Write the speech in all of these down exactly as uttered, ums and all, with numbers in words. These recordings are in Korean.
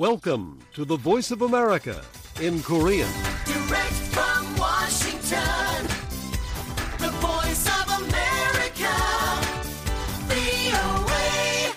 Welcome to the Voice of America in Korean. Direct from Washington, the Voice of America, 브이오에이.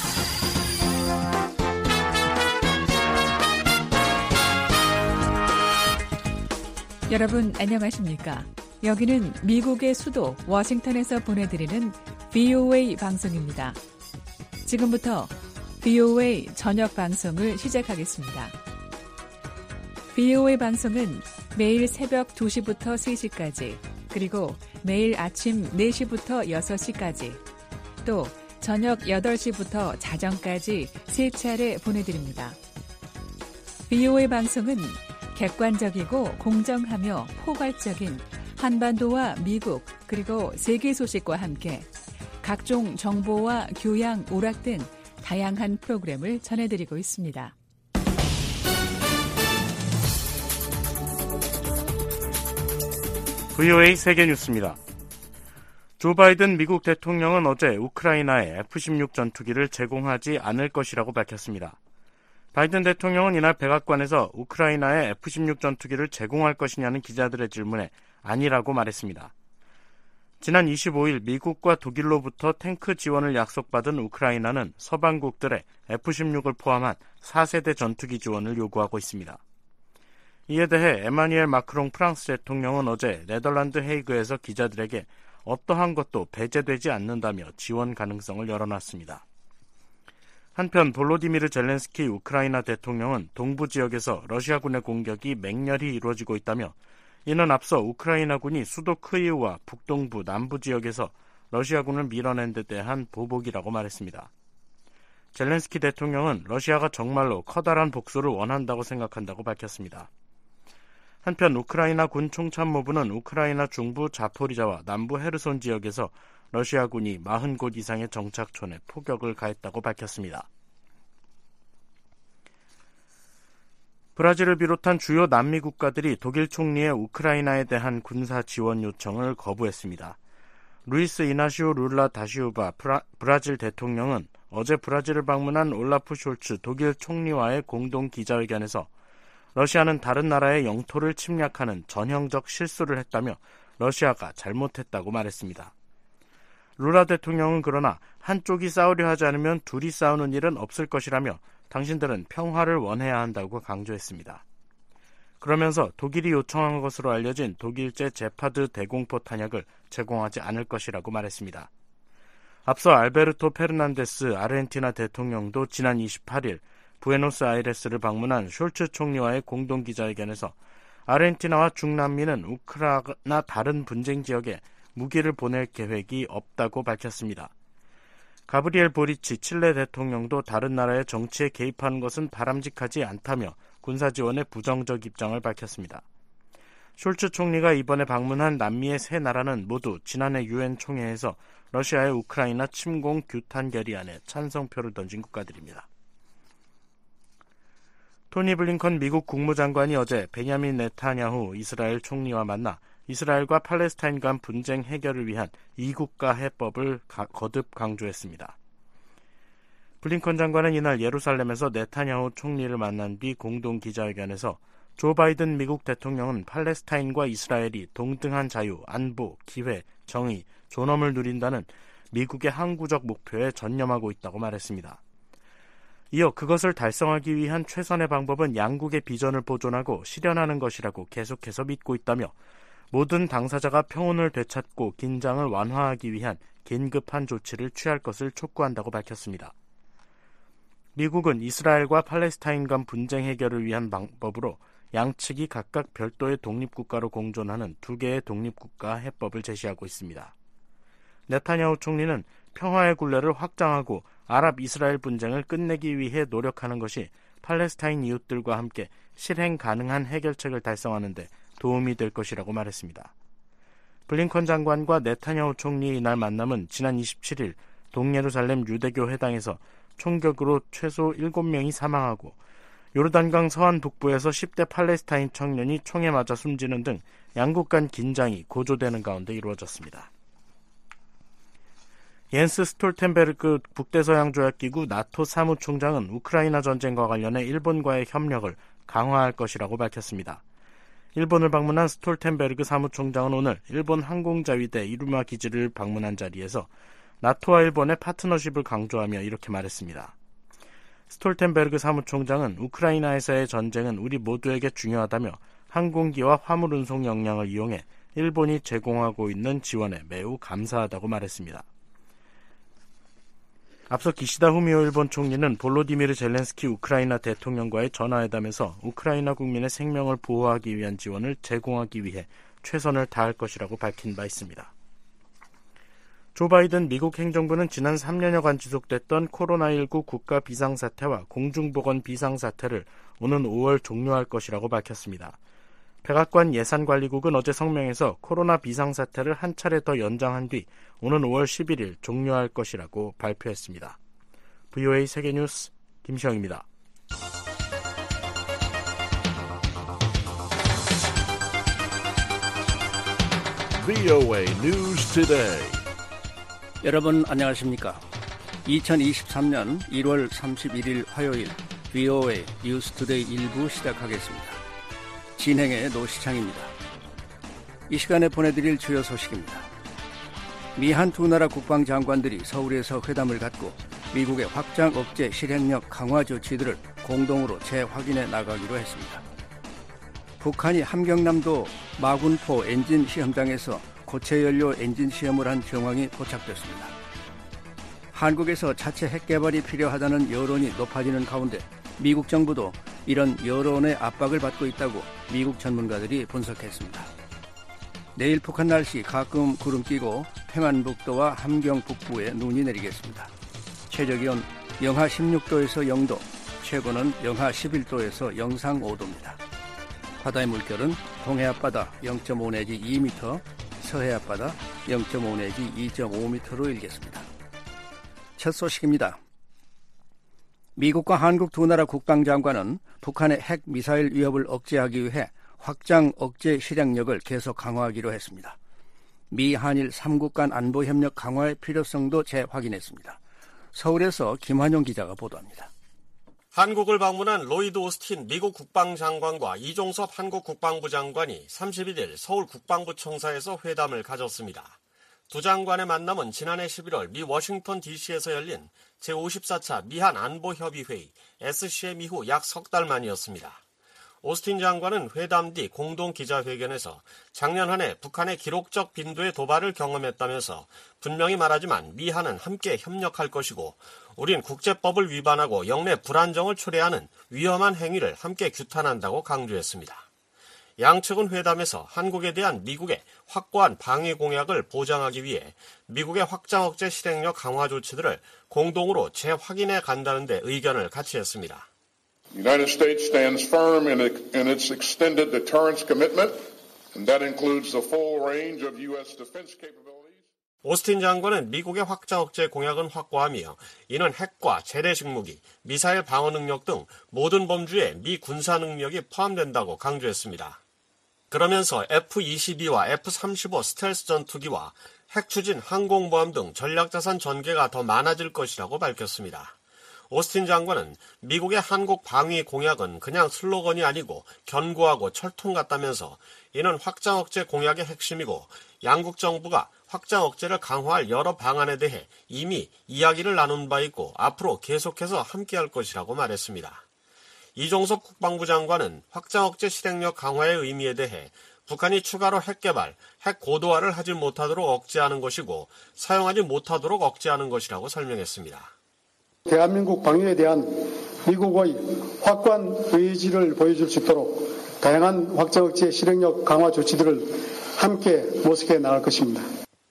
여러분 안녕하십니까? 여기는 미국의 수도 워싱턴에서 보내드리는 브이오에이 방송입니다. 지금부터 브이오에이 저녁 방송을 시작하겠습니다. 브이오에이 방송은 매일 새벽 두 시부터 세 시까지, 그리고 매일 아침 네 시부터 여섯 시까지, 또 저녁 여덟 시부터 자정까지 세 차례 보내드립니다. 브이오에이 방송은 객관적이고 공정하며 포괄적인 한반도와 미국 그리고 세계 소식과 함께 각종 정보와 교양, 오락 등 다양한 프로그램을 전해드리고 있습니다. 브이오에이 세계뉴스입니다. 조 바이든 미국 대통령은 어제 우크라이나에 에프 십육 전투기를 제공하지 않을 것이라고 밝혔습니다. 바이든 대통령은 이날 백악관에서 우크라이나에 에프 십육 전투기를 제공할 것이냐는 기자들의 질문에 아니라고 말했습니다. 지난 이십오일 미국과 독일로부터 탱크 지원을 약속받은 우크라이나는 서방국들의 에프 십육을 포함한 사 세대 전투기 지원을 요구하고 있습니다. 이에 대해 에마뉘엘 마크롱 프랑스 대통령은 어제 네덜란드 헤이그에서 기자들에게 어떠한 것도 배제되지 않는다며 지원 가능성을 열어놨습니다. 한편 볼로디미르 젤렌스키 우크라이나 대통령은 동부 지역에서 러시아군의 공격이 맹렬히 이루어지고 있다며 이는 앞서 우크라이나군이 수도 크이우와 북동부 남부 지역에서 러시아군을 밀어낸 데 대한 보복이라고 말했습니다. 젤렌스키 대통령은 러시아가 정말로 커다란 복수를 원한다고 생각한다고 밝혔습니다. 한편 우크라이나 군 총참모부는 우크라이나 중부 자포리자와 남부 헤르손 지역에서 러시아군이 사십 곳 이상의 정착촌에 포격을 가했다고 밝혔습니다. 브라질을 비롯한 주요 남미 국가들이 독일 총리의 우크라이나에 대한 군사 지원 요청을 거부했습니다. 루이스 이나시오 룰라 다시우바 브라, 브라질 대통령은 어제 브라질을 방문한 올라프 숄츠 독일 총리와의 공동 기자회견에서 러시아는 다른 나라의 영토를 침략하는 전형적 실수를 했다며 러시아가 잘못했다고 말했습니다. 룰라 대통령은 그러나 한쪽이 싸우려 하지 않으면 둘이 싸우는 일은 없을 것이라며 당신들은 평화를 원해야 한다고 강조했습니다. 그러면서 독일이 요청한 것으로 알려진 독일제 제파드 대공포 탄약을 제공하지 않을 것이라고 말했습니다. 앞서 알베르토 페르난데스 아르헨티나 대통령도 지난 이십팔일 부에노스아이레스를 방문한 숄츠 총리와의 공동기자회견에서 아르헨티나와 중남미는 우크라이나 다른 분쟁 지역에 무기를 보낼 계획이 없다고 밝혔습니다. 가브리엘 보리치 칠레 대통령도 다른 나라의 정치에 개입하는 것은 바람직하지 않다며 군사지원에 부정적 입장을 밝혔습니다. 숄츠 총리가 이번에 방문한 남미의 세 나라는 모두 지난해 유엔 총회에서 러시아의 우크라이나 침공 규탄 결의안에 찬성표를 던진 국가들입니다. 토니 블링컨 미국 국무장관이 어제 베냐민 네타냐후 이스라엘 총리와 만나 이스라엘과 팔레스타인 간 분쟁 해결을 위한 이국가 해법을 가, 거듭 강조했습니다. 블링컨 장관은 이날 예루살렘에서 네타냐후 총리를 만난 뒤 공동 기자회견에서 조 바이든 미국 대통령은 팔레스타인과 이스라엘이 동등한 자유, 안보, 기회, 정의, 존엄을 누린다는 미국의 항구적 목표에 전념하고 있다고 말했습니다. 이어 그것을 달성하기 위한 최선의 방법은 양국의 비전을 보존하고 실현하는 것이라고 계속해서 믿고 있다며 모든 당사자가 평온을 되찾고 긴장을 완화하기 위한 긴급한 조치를 취할 것을 촉구한다고 밝혔습니다. 미국은 이스라엘과 팔레스타인 간 분쟁 해결을 위한 방법으로 양측이 각각 별도의 독립국가로 공존하는 두 개의 독립국가 해법을 제시하고 있습니다. 네타냐후 총리는 평화의 굴레를 확장하고 아랍 이스라엘 분쟁을 끝내기 위해 노력하는 것이 팔레스타인 이웃들과 함께 실행 가능한 해결책을 달성하는 데 도움이 될 것이라고 말했습니다. 블링컨 장관과 네타냐후 총리의 이날 만남은 지난 이십칠일 동예루살렘 유대교 회당에서 총격으로 최소 일곱 명이 사망하고 요르단강 서안 북부에서 십 대 팔레스타인 청년이 총에 맞아 숨지는 등 양국 간 긴장이 고조되는 가운데 이루어졌습니다. 옌스 스톨텐베르그 북대서양조약기구 나토 사무총장은 우크라이나 전쟁과 관련해 일본과의 협력을 강화할 것이라고 밝혔습니다. 일본을 방문한 스톨텐베르그 사무총장은 오늘 일본 항공자위대 이루마 기지를 방문한 자리에서 나토와 일본의 파트너십을 강조하며 이렇게 말했습니다. 스톨텐베르그 사무총장은 우크라이나에서의 전쟁은 우리 모두에게 중요하다며 항공기와 화물 운송 역량을 이용해 일본이 제공하고 있는 지원에 매우 감사하다고 말했습니다. 앞서 기시다 후미오 일본 총리는 볼로디미르 젤렌스키 우크라이나 대통령과의 전화회담에서 우크라이나 국민의 생명을 보호하기 위한 지원을 제공하기 위해 최선을 다할 것이라고 밝힌 바 있습니다. 조 바이든 미국 행정부는 지난 삼 년여간 지속됐던 코로나십구 국가 비상사태와 공중보건 비상사태를 오는 오월 종료할 것이라고 밝혔습니다. 백악관 예산관리국은 어제 성명에서 코로나 비상사태를 한 차례 더 연장한 뒤 오는 오월 십일일 종료할 것이라고 발표했습니다. 브이오에이 세계뉴스 김시영입니다. 브이오에이 News Today. 여러분 안녕하십니까? 이천이십삼년 일월 삼십일일 화요일 브이오에이 뉴스 투데이 일부 시작하겠습니다. 진행의 노시창입니다. 이 시간에 보내드릴 주요 소식입니다. 미한 두 나라 국방장관들이 서울에서 회담을 갖고 미국의 확장 억제 실행력 강화 조치들을 공동으로 재확인해 나가기로 했습니다. 북한이 함경남도 마군포 엔진 시험장에서 고체 연료 엔진 시험을 한 정황이 포착됐습니다. 한국에서 자체 핵 개발이 필요하다는 여론이 높아지는 가운데 미국 정부도 이런 여론의 압박을 받고 있다고 미국 전문가들이 분석했습니다. 내일 북한 날씨 가끔 구름 끼고 평안북도와 함경 북부에 눈이 내리겠습니다. 최저기온 영하 십육도에서 영도, 최고는 영하 십일도에서 영상 오도입니다. 바다의 물결은 동해 앞바다 영 점 오 내지 이 미터, 서해 앞바다 영 점 오 내지 이 점 오 미터로 일겠습니다. 첫 소식입니다. 미국과 한국 두 나라 국방장관은 북한의 핵 미사일 위협을 억제하기 위해 확장 억제 실행력을 계속 강화하기로 했습니다. 미, 한일 삼 국 간 안보협력 강화의 필요성도 재확인했습니다. 서울에서 김환용 기자가 보도합니다. 한국을 방문한 로이드 오스틴 미국 국방장관과 이종섭 한국 국방부 장관이 삼십일일 서울 국방부청사에서 회담을 가졌습니다. 두 장관의 만남은 지난해 십일월 미 워싱턴 디씨에서 열린 제오십사차 미한 안보협의회의 에스씨엠 이후 약 석 달 만이었습니다. 오스틴 장관은 회담 뒤 공동 기자회견에서 작년 한 해 북한의 기록적 빈도의 도발을 경험했다면서 분명히 말하지만 미한은 함께 협력할 것이고 우린 국제법을 위반하고 영내 불안정을 초래하는 위험한 행위를 함께 규탄한다고 강조했습니다. 양측은 회담에서 한국에 대한 미국의 확고한 방위 공약을 보장하기 위해 미국의 확장 억제 실행력 강화 조치들을 공동으로 재확인해 간다는 데 의견을 같이 했습니다. The United States stands firm in its extended deterrence commitment, and that includes the full range of U S defense capabilities. 오스틴 장관은 미국의 확장 억제 공약은 확고하며 이는 핵과 재래식 무기, 미사일 방어 능력 등 모든 범주에 미 군사 능력이 포함된다고 강조했습니다. 그러면서 에프 이십이와 에프 삼십오 스텔스 전투기와 핵 추진 항공모함 등 전략자산 전개가 더 많아질 것이라고 밝혔습니다. 오스틴 장관은 미국의 한국 방위 공약은 그냥 슬로건이 아니고 견고하고 철통 같다면서 이는 확장 억제 공약의 핵심이고 양국 정부가 확장 억제를 강화할 여러 방안에 대해 이미 이야기를 나눈 바 있고 앞으로 계속해서 함께할 것이라고 말했습니다. 이종섭 국방부 장관은 확장 억제 실행력 강화의 의미에 대해 북한이 추가로 핵 개발, 핵 고도화를 하지 못하도록 억제하는 것이고 사용하지 못하도록 억제하는 것이라고 설명했습니다. 대한민국 방위에 대한 미국의 확고한 의지를 보여줄 수 있도록 다양한 확장 억제 실행력 강화 조치들을 함께 모색해 나갈 것입니다.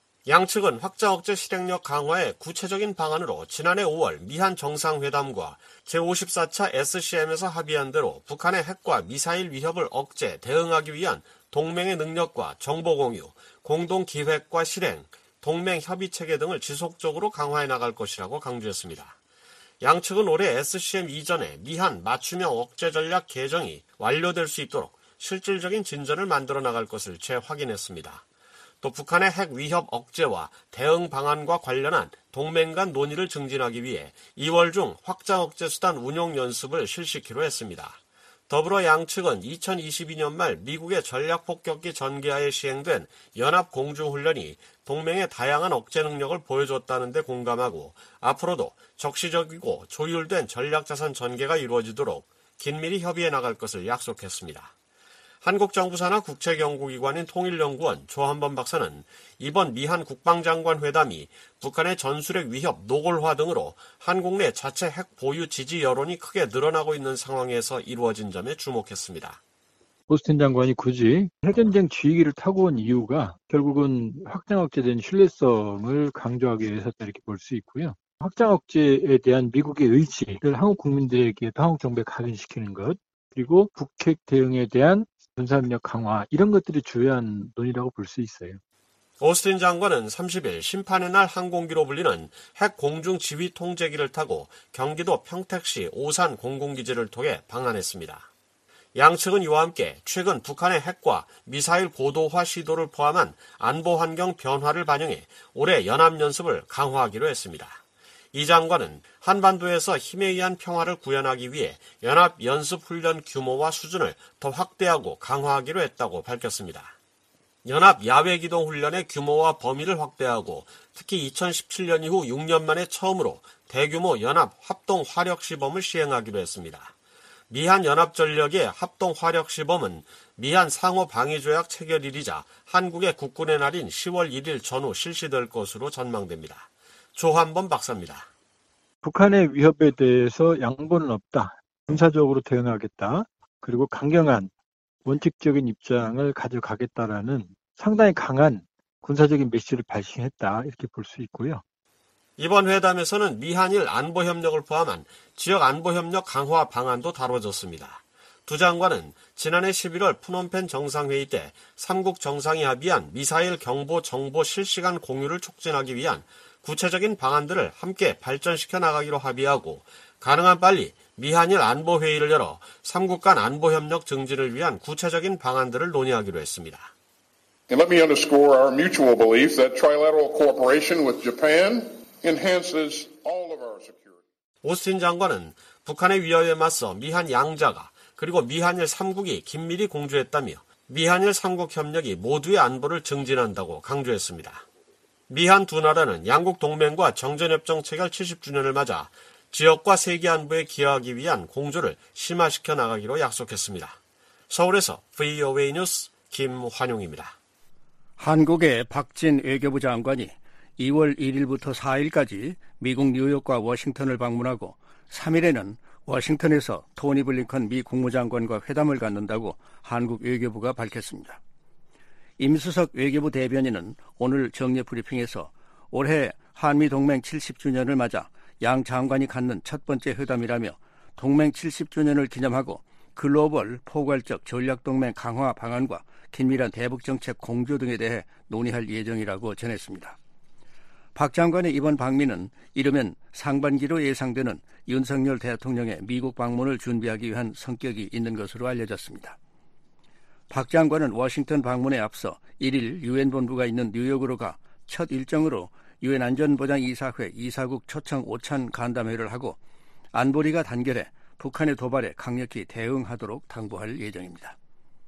양측은 확장 억제 실행력 강화의 구체적인 방안으로 지난해 오월 미한 정상회담과 제오십사차 에스씨엠에서 합의한 대로 북한의 핵과 미사일 위협을 억제, 대응하기 위한 동맹의 능력과 정보 공유, 공동 기획과 실행, 동맹 협의 체계 등을 지속적으로 강화해 나갈 것이라고 강조했습니다. 양측은 올해 에스씨엠 이전에 미한 맞춤형 억제 전략 개정이 완료될 수 있도록 실질적인 진전을 만들어 나갈 것을 재확인했습니다. 또 북한의 핵 위협 억제와 대응 방안과 관련한 동맹 간 논의를 증진하기 위해 이월 중 확장 억제 수단 운용 연습을 실시키로 했습니다. 더불어 양측은 이천이십이 년 말 미국의 전략폭격기 전개하에 시행된 연합공중훈련이 동맹의 다양한 억제 능력을 보여줬다는 데 공감하고 앞으로도 적시적이고 조율된 전략자산 전개가 이루어지도록 긴밀히 협의해 나갈 것을 약속했습니다. 한국 정부 산하 국책연구기관인 통일연구원 조한범 박사는 이번 미한 국방장관 회담이 북한의 전술핵 위협 노골화 등으로 한국 내 자체 핵 보유 지지 여론이 크게 늘어나고 있는 상황에서 이루어진 점에 주목했습니다. 오스틴 장관이 굳이 핵전쟁 지휘기를 타고 온 이유가 결국은 확장 억제된 신뢰성을 강조하기 위해서다 이렇게 볼 수 있고요. 확장 억제에 대한 미국의 의지를 한국 국민들에게 한국 정부에 각인시키는 것, 그리고 북핵 대응에 대한 군사력력 강화, 이런 것들이 주요한 논의라고 볼 수 있어요. 오스틴 장관은 삼십 일 심판의 날 항공기로 불리는 핵 공중 지휘 통제기를 타고 경기도 평택시 오산 공군기지를 통해 방한했습니다. 양측은 이와 함께 최근 북한의 핵과 미사일 고도화 시도를 포함한 안보 환경 변화를 반영해 올해 연합연습을 강화하기로 했습니다. 이 장관은 한반도에서 힘에 의한 평화를 구현하기 위해 연합연습훈련 규모와 수준을 더 확대하고 강화하기로 했다고 밝혔습니다. 연합 야외기동훈련의 규모와 범위를 확대하고 특히 이천십칠 년 이후 육 년 만에 처음으로 대규모 연합 합동화력시범을 시행하기로 했습니다. 미한 연합전력의 합동화력시범은 미한 상호방위조약 체결일이자 한국의 국군의 날인 시월 일일 전후 실시될 것으로 전망됩니다. 조한범 박사입니다. 북한의 위협에 대해서 양보는 없다. 군사적으로 대응하겠다. 그리고 강경한 원칙적인 입장을 가져가겠다라는 상당히 강한 군사적인 메시지를 발신했다. 이렇게 볼 수 있고요. 이번 회담에서는 미한일 안보협력을 포함한 지역 안보협력 강화 방안도 다뤄졌습니다. 두 장관은 지난해 십일월 푸놈펜 정상회의 때 삼국 정상이 합의한 미사일 경보 정보 실시간 공유를 촉진하기 위한 구체적인 방안들을 함께 발전시켜 나가기로 합의하고 가능한 빨리 미한일 안보회의를 열어 삼국 간 안보협력 증진을 위한 구체적인 방안들을 논의하기로 했습니다. And let me underscore our mutual belief that trilateral cooperation with Japan enhances all of our security. 오스틴 장관은 북한의 위협에 맞서 미한 양자가 그리고 미한일 삼국이 긴밀히 공조했다며 미한일 삼국 협력이 모두의 안보를 증진한다고 강조했습니다. 미한 두 나라는 양국 동맹과 정전협정 체결 칠십 주년을 맞아 지역과 세계 안보에 기여하기 위한 공조를 심화시켜 나가기로 약속했습니다. 서울에서 브이오에이 뉴스 김환용입니다. 한국의 박진 외교부 장관이 이월 일일부터 사일까지 미국 뉴욕과 워싱턴을 방문하고 삼 일에는 워싱턴에서 토니 블링컨 미 국무장관과 회담을 갖는다고 한국 외교부가 밝혔습니다. 임수석 외교부 대변인은 오늘 정례 브리핑에서 올해 한미 동맹 칠십 주년을 맞아 양 장관이 갖는 첫 번째 회담이라며 동맹 칠십 주년을 기념하고 글로벌 포괄적 전략동맹 강화 방안과 긴밀한 대북정책 공조 등에 대해 논의할 예정이라고 전했습니다. 박 장관의 이번 방미는 이르면 상반기로 예상되는 윤석열 대통령의 미국 방문을 준비하기 위한 성격이 있는 것으로 알려졌습니다. 박 장관은 워싱턴 방문에 앞서 일일 유엔 본부가 있는 뉴욕으로 가 첫 일정으로 유엔 안전보장이사회 이사국 초청 오찬 간담회를 하고 안보리가 단결해 북한의 도발에 강력히 대응하도록 당부할 예정입니다.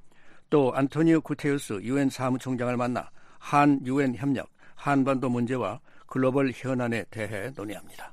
또 안토니오 구테우스 유엔 사무총장을 만나 한 유엔 협력, 한반도 문제와 글로벌 현안에 대해 논의합니다.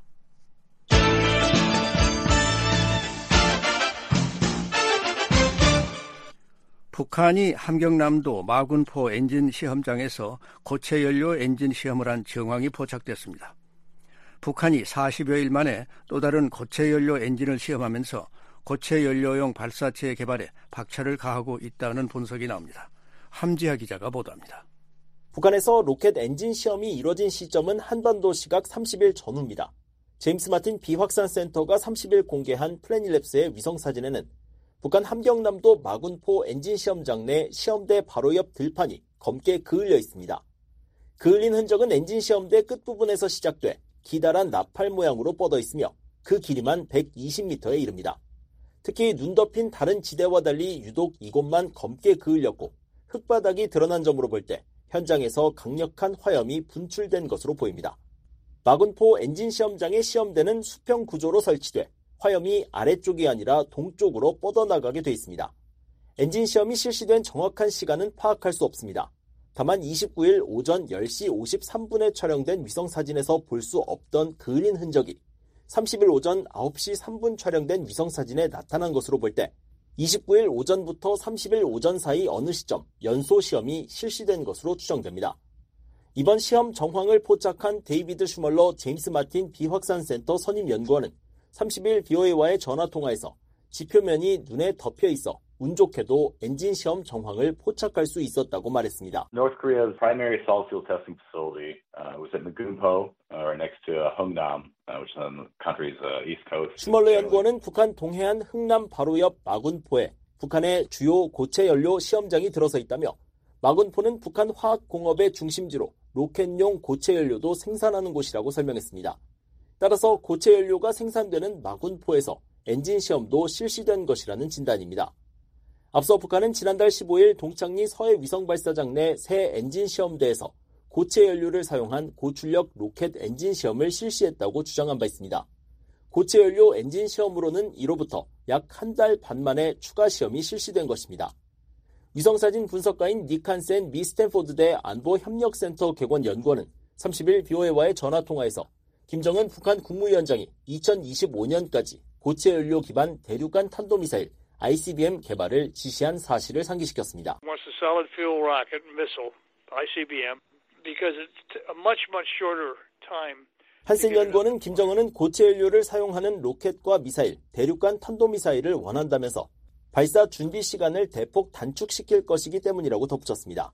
북한이 함경남도 마군포 엔진 시험장에서 고체 연료 엔진 시험을 한 정황이 포착됐습니다. 북한이 사십여일 만에 또 다른 고체 연료 엔진을 시험하면서 고체 연료용 발사체 개발에 박차를 가하고 있다는 분석이 나옵니다. 함지하 기자가 보도합니다. 북한에서 로켓 엔진 시험이 이뤄진 시점은 한반도 시각 삼십 일 전후입니다. 제임스 마틴 비확산 센터가 삼십 일 공개한 플래닛랩스의 위성사진에는 북한 함경남도 마군포 엔진 시험장 내 시험대 바로 옆 들판이 검게 그을려 있습니다. 그을린 흔적은 엔진 시험대 끝부분에서 시작돼 기다란 나팔 모양으로 뻗어 있으며 그 길이만 백이십 미터에 이릅니다. 특히 눈 덮인 다른 지대와 달리 유독 이곳만 검게 그을렸고 흙바닥이 드러난 점으로 볼 때 현장에서 강력한 화염이 분출된 것으로 보입니다. 마군포 엔진 시험장의 시험대는 수평 구조로 설치돼 화염이 아래쪽이 아니라 동쪽으로 뻗어나가게 돼 있습니다. 엔진 시험이 실시된 정확한 시간은 파악할 수 없습니다. 다만 이십구일 오전 열 시 오십삼 분에 촬영된 위성사진에서 볼 수 없던 그을린 흔적이 삼십일 오전 아홉 시 삼 분 촬영된 위성사진에 나타난 것으로 볼 때 이십구일 오전부터 삼십일 오전 사이 어느 시점 연소 시험이 실시된 것으로 추정됩니다. 이번 시험 정황을 포착한 데이비드 슈멀러 제임스 마틴 비확산센터 선임연구원은 삼십일 비오에이와의 전화통화에서 지표면이 눈에 덮여 있어 운 좋게도 엔진 시험 정황을 포착할 수 있었다고 말했습니다. North Korea's primary solid fuel testing facility uh, was at Nagunpo, or next to Hungnam, uh, which is on the country's uh, east coast. 슈멀러 연구원은 북한 동해안 흥남 바로 옆 마군포에 북한의 주요 고체 연료 시험장이 들어서 있다며 마군포는 북한 화학공업의 중심지로 로켓용 고체 연료도 생산하는 곳이라고 설명했습니다. 따라서 고체 연료가 생산되는 마군포에서 엔진 시험도 실시된 것이라는 진단입니다. 앞서 북한은 지난달 십오일 동창리 서해 위성발사장 내 새 엔진 시험대에서 고체 연료를 사용한 고출력 로켓 엔진 시험을 실시했다고 주장한 바 있습니다. 고체 연료 엔진 시험으로는 이로부터 약 한 달 반 만에 추가 시험이 실시된 것입니다. 위성사진 분석가인 닉 한센 미 스탠포드대 안보협력센터 객원 연구원은 삼십일 비오에이와의 전화통화에서 김정은 북한 국무위원장이 이천이십오년까지 고체 연료 기반 대륙간 탄도미사일 아이씨비엠 개발을 지시한 사실을 상기시켰습니다. Wants a solid fuel rocket missile, 아이씨비엠, because it's a much, much shorter time. 한센 연구원은 김정은은 고체 연료를 사용하는 로켓과 미사일, 대륙간 탄도미사일을 원한다면서 발사 준비 시간을 대폭 단축시킬 것이기 때문이라고 덧붙였습니다.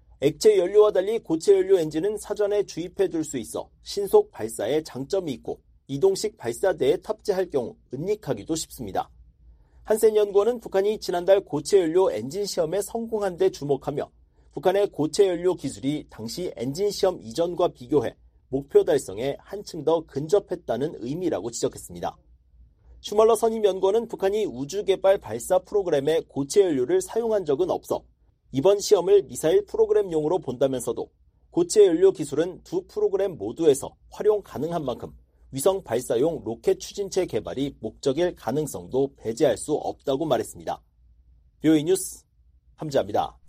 액체 연료와 달리 고체 연료 엔진은 사전에 주입해둘 수 있어 신속 발사에 장점이 있고 이동식 발사대에 탑재할 경우 은닉하기도 쉽습니다. 한센 연구원은 북한이 지난달 고체 연료 엔진 시험에 성공한 데 주목하며 북한의 고체 연료 기술이 당시 엔진 시험 이전과 비교해 목표 달성에 한층 더 근접했다는 의미라고 지적했습니다. 슈멀러 선임 연구원은 북한이 우주개발 발사 프로그램에 고체 연료를 사용한 적은 없어 이번 시험을 미사일 프로그램용으로 본다면서도 고체 연료 기술은 두 프로그램 모두에서 활용 가능한 만큼 위성 발사용 로켓 추진체 개발이 목적일 가능성도 배제할 수 없다고 말했습니다. 비오에이 뉴스 함지아입니다.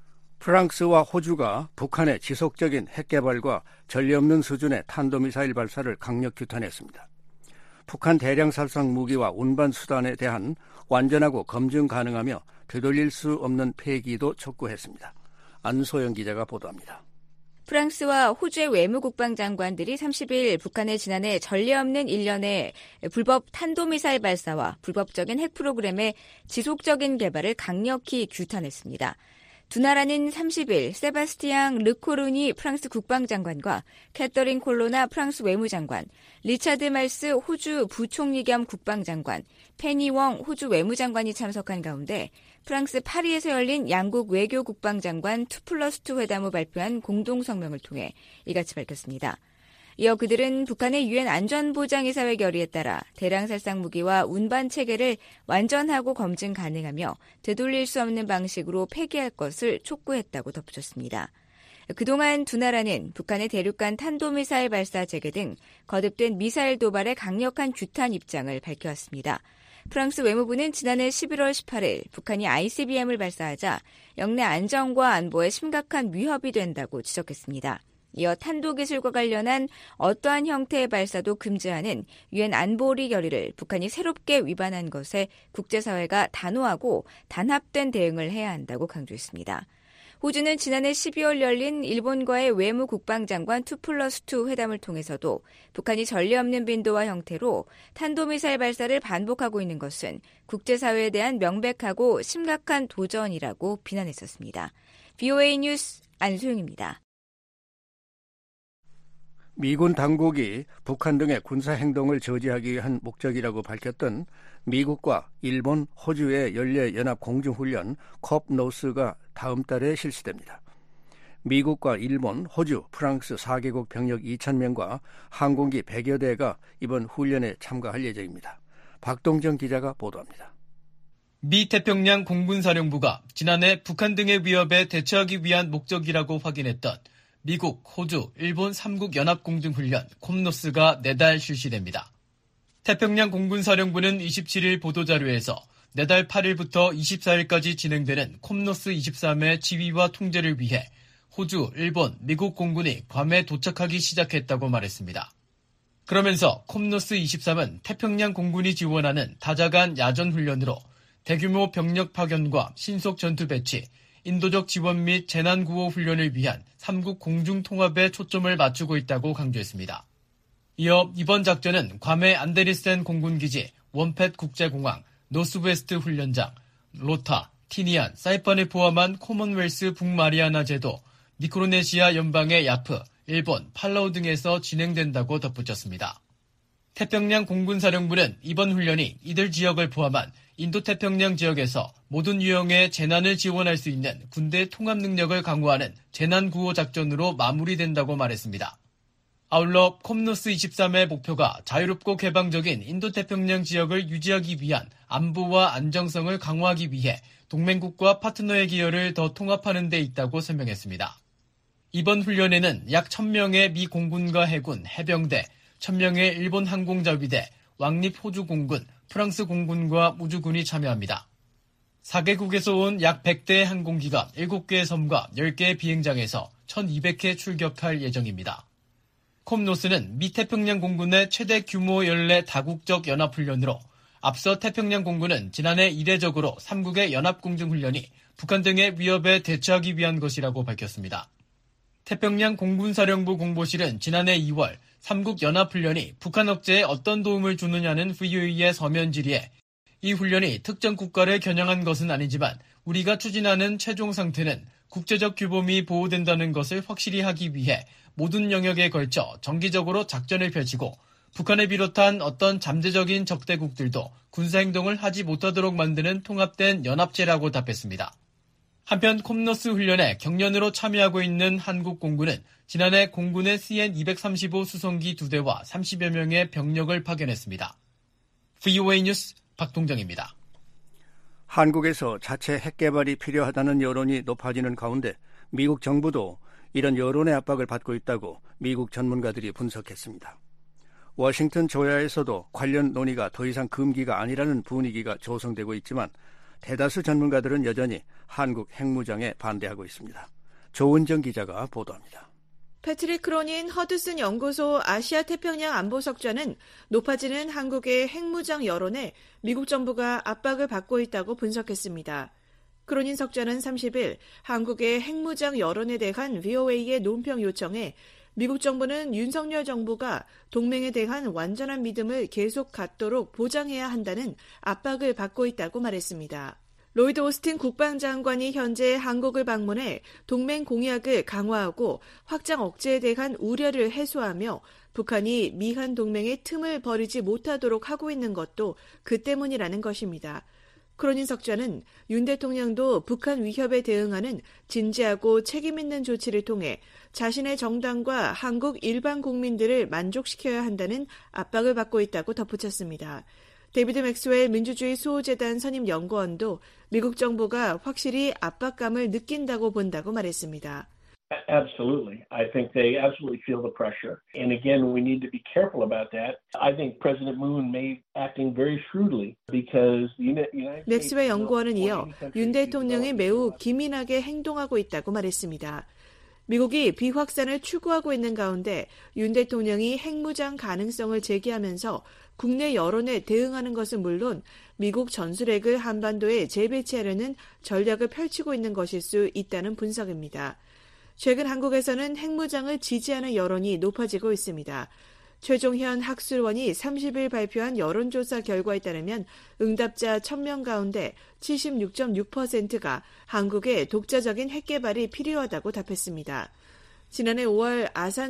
프랑스와 호주가 북한의 지속적인 핵개발과 전례 없는 수준의 탄도미사일 발사를 강력 규탄했습니다. 북한 대량 살상 무기와 운반 수단에 대한 완전하고 검증 가능하며 되돌릴 수 없는 폐기도 촉구했습니다. 안소영 기자가 보도합니다. 프랑스와 호주의 외무국방장관들이 삼십일 북한의 지난해 전례 없는 일련의 불법 탄도미사일 발사와 불법적인 핵 프로그램의 지속적인 개발을 강력히 규탄했습니다. 두 나라는 삼십일 세바스티앙 르코르니 프랑스 국방장관과 캐터린 콜로나 프랑스 외무장관, 리차드 말스 호주 부총리 겸 국방장관, 페니 웡 호주 외무장관이 참석한 가운데 프랑스 파리에서 열린 양국 외교 국방장관 투 플러스 투 회담 후 발표한 공동성명을 통해 이같이 밝혔습니다. 이어 그들은 북한의 유엔 안전보장이사회 결의에 따라 대량살상 무기와 운반 체계를 완전하고 검증 가능하며 되돌릴 수 없는 방식으로 폐기할 것을 촉구했다고 덧붙였습니다. 그동안 두 나라는 북한의 대륙간 탄도미사일 발사 재개 등 거듭된 미사일 도발에 강력한 규탄 입장을 밝혀왔습니다. 프랑스 외무부는 지난해 십일월 십팔일 북한이 아이씨비엠을 발사하자 영내 안정과 안보에 심각한 위협이 된다고 지적했습니다. 이어 탄도기술과 관련한 어떠한 형태의 발사도 금지하는 유엔 안보리 결의를 북한이 새롭게 위반한 것에 국제사회가 단호하고 단합된 대응을 해야 한다고 강조했습니다. 호주는 지난해 십이월 열린 일본과의 외무국방장관 투 플러스 투 회담을 통해서도 북한이 전례 없는 빈도와 형태로 탄도미사일 발사를 반복하고 있는 것은 국제사회에 대한 명백하고 심각한 도전이라고 비난했었습니다. 비오에이 뉴스 안소영입니다. 미군 당국이 북한 등의 군사행동을 저지하기 위한 목적이라고 밝혔던 미국과 일본, 호주의 연례연합공중훈련 컵노스가 다음 달에 실시됩니다. 미국과 일본, 호주, 프랑스 사 개국 병력 이천 명과 항공기 백여 대가 이번 훈련에 참가할 예정입니다. 박동정 기자가 보도합니다. 미 태평양 공군사령부가 지난해 북한 등의 위협에 대처하기 위한 목적이라고 확인했던 미국, 호주, 일본 삼국 연합공중훈련 콤노스가 내달 실시됩니다. 태평양 공군사령부는 이십칠일 보도자료에서 내달 팔일부터 이십사일까지 진행되는 콤노스 이십삼의 지휘와 통제를 위해 호주, 일본, 미국 공군이 괌에 도착하기 시작했다고 말했습니다. 그러면서 콤노스 이십삼은 태평양 공군이 지원하는 다자간 야전훈련으로 대규모 병력 파견과 신속 전투 배치, 인도적 지원 및 재난구호 훈련을 위한 삼국 공중통합에 초점을 맞추고 있다고 강조했습니다. 이어 이번 작전은 괌의 안데리센 공군기지, 원팻 국제공항, 노스웨스트 훈련장, 로타, 티니안, 사이판을 포함한 코먼웰스 북마리아나 제도, 미크로네시아 연방의 야프, 일본, 팔라우 등에서 진행된다고 덧붙였습니다. 태평양 공군사령부는 이번 훈련이 이들 지역을 포함한 인도태평양 지역에서 모든 유형의 재난을 지원할 수 있는 군대 통합 능력을 강화하는 재난구호 작전으로 마무리된다고 말했습니다. 아울러 콤노스 이십삼의 목표가 자유롭고 개방적인 인도태평양 지역을 유지하기 위한 안보와 안정성을 강화하기 위해 동맹국과 파트너의 기여를 더 통합하는 데 있다고 설명했습니다. 이번 훈련에는 약 천 명의 미 공군과 해군, 해병대, 천 명의 일본 항공자위대, 왕립 호주 공군, 프랑스 공군과 우주군이 참여합니다. 사 개국에서 온 약 백 대의 항공기가 일곱 개의 섬과 열 개의 비행장에서 천이백 회 출격할 예정입니다. 콤노스는 미 태평양 공군의 최대 규모 연례 다국적 연합훈련으로 앞서 태평양 공군은 지난해 이례적으로 삼국의 연합공중훈련이 북한 등의 위협에 대처하기 위한 것이라고 밝혔습니다. 태평양 공군사령부 공보실은 지난해 이월 삼국 연합훈련이 북한 억제에 어떤 도움을 주느냐는 브이오에이의 서면 질의에 이 훈련이 특정 국가를 겨냥한 것은 아니지만 우리가 추진하는 최종 상태는 국제적 규범이 보호된다는 것을 확실히 하기 위해 모든 영역에 걸쳐 정기적으로 작전을 펼치고 북한을 비롯한 어떤 잠재적인 적대국들도 군사행동을 하지 못하도록 만드는 통합된 연합체라고 답했습니다. 한편 콤노스 훈련에 경련으로 참여하고 있는 한국 공군은 지난해 공군의 씨엔 이백삼십오 수송기 두 대와 삼십여 명의 병력을 파견했습니다. 브이오에이 뉴스 박동정입니다. 한국에서 자체 핵 개발이 필요하다는 여론이 높아지는 가운데 미국 정부도 이런 여론의 압박을 받고 있다고 미국 전문가들이 분석했습니다. 워싱턴 조야에서도 관련 논의가 더 이상 금기가 아니라는 분위기가 조성되고 있지만 대다수 전문가들은 여전히 한국 핵무장에 반대하고 있습니다. 조은정 기자가 보도합니다. 패트릭 크로닌 허드슨 연구소 아시아 태평양 안보석좌는 높아지는 한국의 핵무장 여론에 미국 정부가 압박을 받고 있다고 분석했습니다. 크로닌 석좌는 삼십일 한국의 핵무장 여론에 대한 브이오에이의 논평 요청에 미국 정부는 윤석열 정부가 동맹에 대한 완전한 믿음을 계속 갖도록 보장해야 한다는 압박을 받고 있다고 말했습니다. 로이드 오스틴 국방장관이 현재 한국을 방문해 동맹 공약을 강화하고 확장 억제에 대한 우려를 해소하며 북한이 미한 동맹의 틈을 버리지 못하도록 하고 있는 것도 그 때문이라는 것입니다. 크로닌 석좌는 윤 대통령도 북한 위협에 대응하는 진지하고 책임있는 조치를 통해 자신의 정당과 한국 일반 국민들을 만족시켜야 한다는 압박을 받고 있다고 덧붙였습니다. 데이비드 맥스웰 민주주의 수호재단 선임 연구원도 미국 정부가 확실히 압박감을 느낀다고 본다고 말했습니다. Absolutely. I think they absolutely feel the pressure. And again, we need to be careful about that. I think President Moon may be acting very shrewdly because the United States... 맥스웰 연구원은 이어 윤 대통령이 매우 기민하게 행동하고 있다고 말했습니다. 미국이 비확산을 추구하고 있는 가운데 윤 대통령이 핵무장 가능성을 제기하면서 국내 여론에 대응하는 것은 물론 미국 전술핵을 한반도에 재배치하려는 전략을 펼치고 있는 것일 수 있다는 분석입니다. 최근 한국에서는 핵무장을 지지하는 여론이 높아지고 있습니다. 최종현 학술원이 삼십일 발표한 여론조사 결과에 따르면 응답자 천 명 가운데 칠십육 점 육 퍼센트가 한국의 독자적인 핵개발이 필요하다고 답했습니다. 지난해 오월